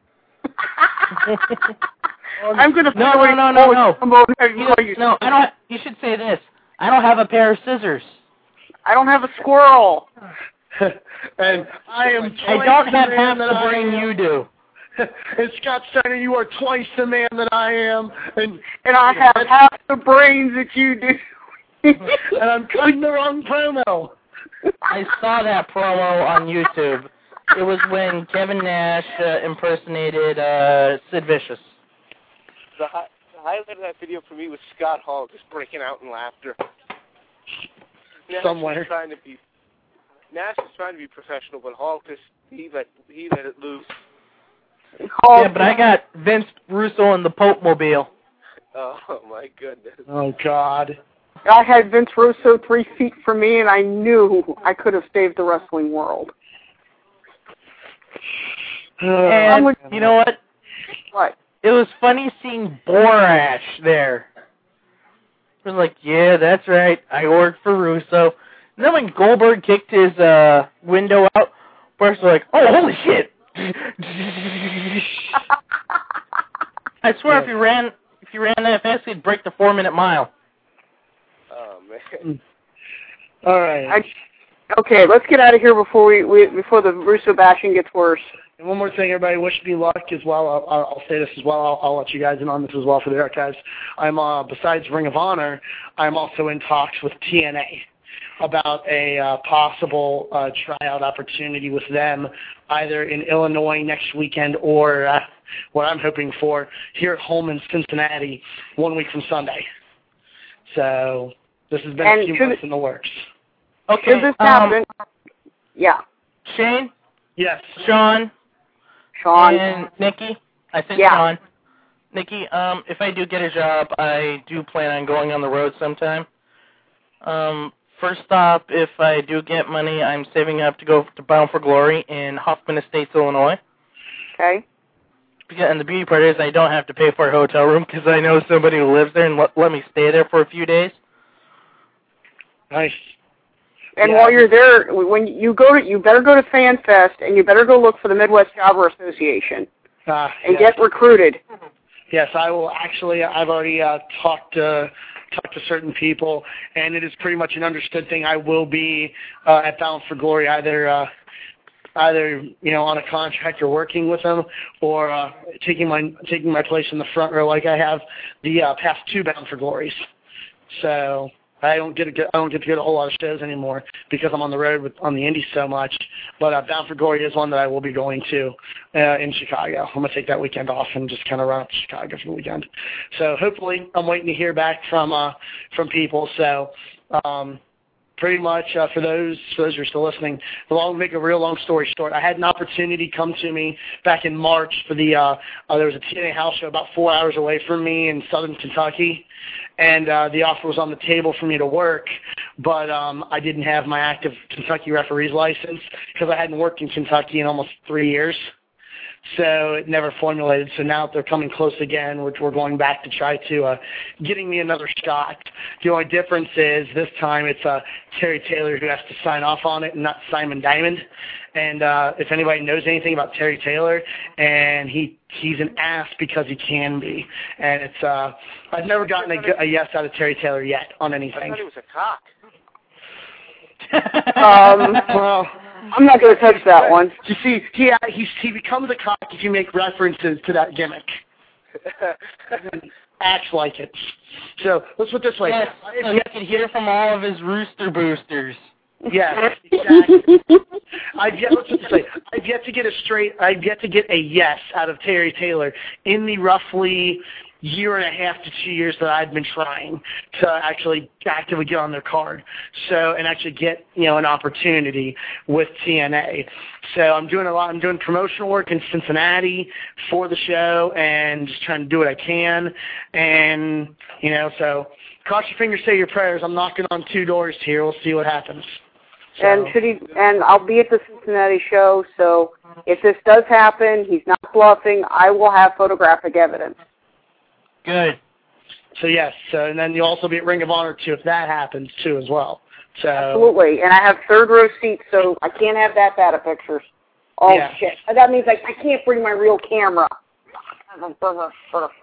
I'm gonna. No, no, no, no, no. Gumbo and have you You, call you. no, I don't. You should say this. I don't have a pair of scissors. I don't have a squirrel. and I am twice I don't the have man half that the I brain am. you do. And Scott Steiner, you are twice the man that I am. And, and I have half the brains that you do. And I'm cutting the wrong promo. I saw that promo on YouTube. It was when Kevin Nash uh, impersonated uh, Sid Vicious. The, hi- the highlight of that video for me was Scott Hall just breaking out in laughter. Nash Somewhere. is trying to be Nash is trying to be professional, but Hall just he let he let it loose. Oh, Yeah, but I got Vince Russo in the Pope Mobile. Oh my goodness. Oh God. I had Vince Russo three feet from me, and I knew I could have saved the wrestling world. And would, you know what? What? It was funny seeing Borash there. It was like, yeah, that's right. I worked for Russo. And then when Goldberg kicked his uh, window out, Borash was like, oh, holy shit. I swear, Yeah. if you ran, if you ran that fast, you'd break the four-minute mile. Oh man. All right. I, okay, let's get out of here before we, we before the Russo bashing gets worse. And one more thing, everybody, wish me luck as well. I'll, I'll say this as well. I'll, I'll let you guys in on this as well for the archives. I'm, uh, besides Ring of Honor, I'm also in talks with T N A about a uh, possible uh, tryout opportunity with them, either in Illinois next weekend or uh, what I'm hoping for here at home in Cincinnati one week from Sunday. So this has been And a few should months it- in the works. Okay, Should this um, happen? Yeah. Shane, Yes. Sean, Sean. and Nikki. I think Yeah. Sean. Nikki, um, if I do get a job, I do plan on going on the road sometime. Um, first stop, if I do get money, I'm saving up to go to Bound for Glory in Hoffman Estates, Illinois. Okay. And the beauty part is I don't have to pay for a hotel room because I know somebody who lives there and let, let me stay there for a few days. Nice. And Yeah. while you're there, when you go to, you better go to FanFest, and you better go look for the Midwest Jobber Association Uh, and yes. get recruited. Yes, I will. Actually, I've already uh, talked uh, talked to certain people, and it is pretty much an understood thing. I will be uh, at Bound for Glory, either uh, either you know on a contract or working with them, or uh, taking my taking my place in the front row, like I have the uh, past two Bound for Glories. So I don't get to get I don't get to go to a whole lot of shows anymore because I'm on the road with on the Indies so much. But uh, Bound for Glory is one that I will be going to uh, in Chicago. I'm gonna take that weekend off and just kind of run up to Chicago for the weekend. So hopefully, I'm waiting to hear back from uh, from people. So. Um, Pretty much uh, for those for those who are still listening, to long make a real long story short, I had an opportunity come to me back in March for the uh, uh, there was a T N A house show about four hours away from me in southern Kentucky, and uh, the offer was on the table for me to work, but um, I didn't have my active Kentucky referee's license because I hadn't worked in Kentucky in almost three years. So it never formulated. So now they're coming close again, which we're going back to try to uh, getting me another shot. The only difference is this time it's uh, Terry Taylor who has to sign off on it and not Simon Diamond. And uh, if anybody knows anything about Terry Taylor, and he he's an ass because he can be. And it's uh, I've never gotten a, a yes out of Terry Taylor yet on anything. I thought he was a cock. Um, well, I'm not going to touch that one. You see, he he he becomes a cock if you make references to that gimmick. Acts like it. So let's put it this way. Yes, so you can hear from all of his rooster boosters. Yes, exactly. I've yet let's put it this way. I've yet to get a straight. I've yet to get a yes out of Terry Taylor in the roughly year and a half to two years that I've been trying to actually actively get on their card. So and actually get you know an opportunity with T N A. So I'm doing a lot. I'm doing promotional work in Cincinnati for the show and just trying to do what I can. And you know, so cross your fingers, say your prayers. I'm knocking on two doors here. We'll see what happens. So. And should he? And I'll be at the Cincinnati show. So if this does happen, he's not bluffing. I will have photographic evidence. Good. So yes, so, and then you'll also be at Ring of Honor too if that happens too as well. So Absolutely, and I have third row seats, so I can't have that bad of pictures. Oh Yeah. shit! That means like I can't bring my real camera.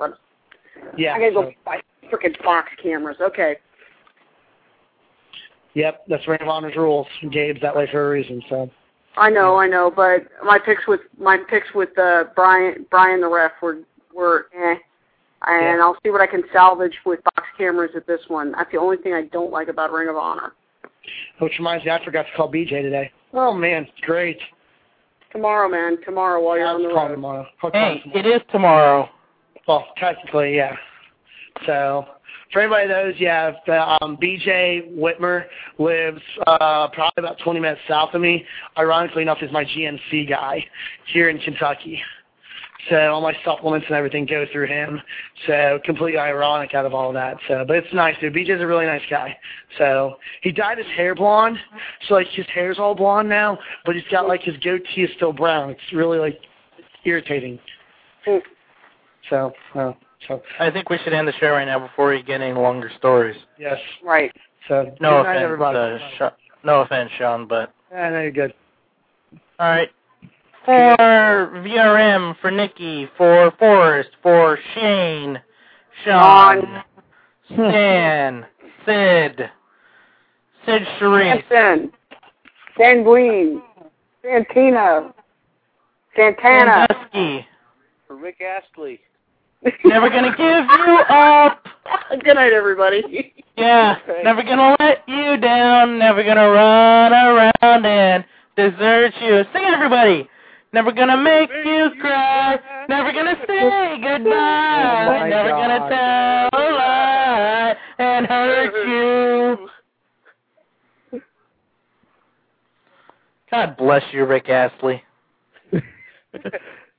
yeah. I gotta go so- buy freaking Fox cameras. Okay. Yep, that's Ring of Honor's rules. Gabe's that way for a reason. So. I know, I know, but my picks with my picks with uh, Brian Brian the ref were were eh, and yeah. I'll see what I can salvage with box cameras at this one. That's the only thing I don't like about Ring of Honor. Which reminds me, I forgot to call B J today. Oh man, great. Tomorrow, man, tomorrow while you're I'll on the call road. Tomorrow. I'll call hey, tomorrow. it is tomorrow. Well, technically, yeah. So. For anybody that knows, yeah, um, B J Whitmer lives uh, probably about twenty minutes south of me. Ironically enough, is my G N C guy here in Kentucky. So all my supplements and everything go through him. So completely ironic out of all of that. So, but it's nice, dude. B J's a really nice guy. So he dyed his hair blonde, so like his hair's all blonde now, but he's got like his goatee is still brown. It's really like irritating. So. Uh, So I think we should end the show right now before we get any longer stories. Yes. Right. So no good night, offense, everybody. uh, Sh- no offense, Sean, but yeah, no, you're good. All right. For V R M, for Nikki, for Forrest, for Shane, Sean, Stan, Sid, Sid Sharif, Samson, Sanguine, Santino, Santana, Sandusky. For Rick Astley. Never gonna give you up. Good night, everybody. Yeah, never gonna let you down. Never gonna run around and desert you. Sing, everybody. Never gonna make you cry. Never gonna say goodbye. Oh never God. gonna tell a lie and hurt you. God bless you, Rick Astley.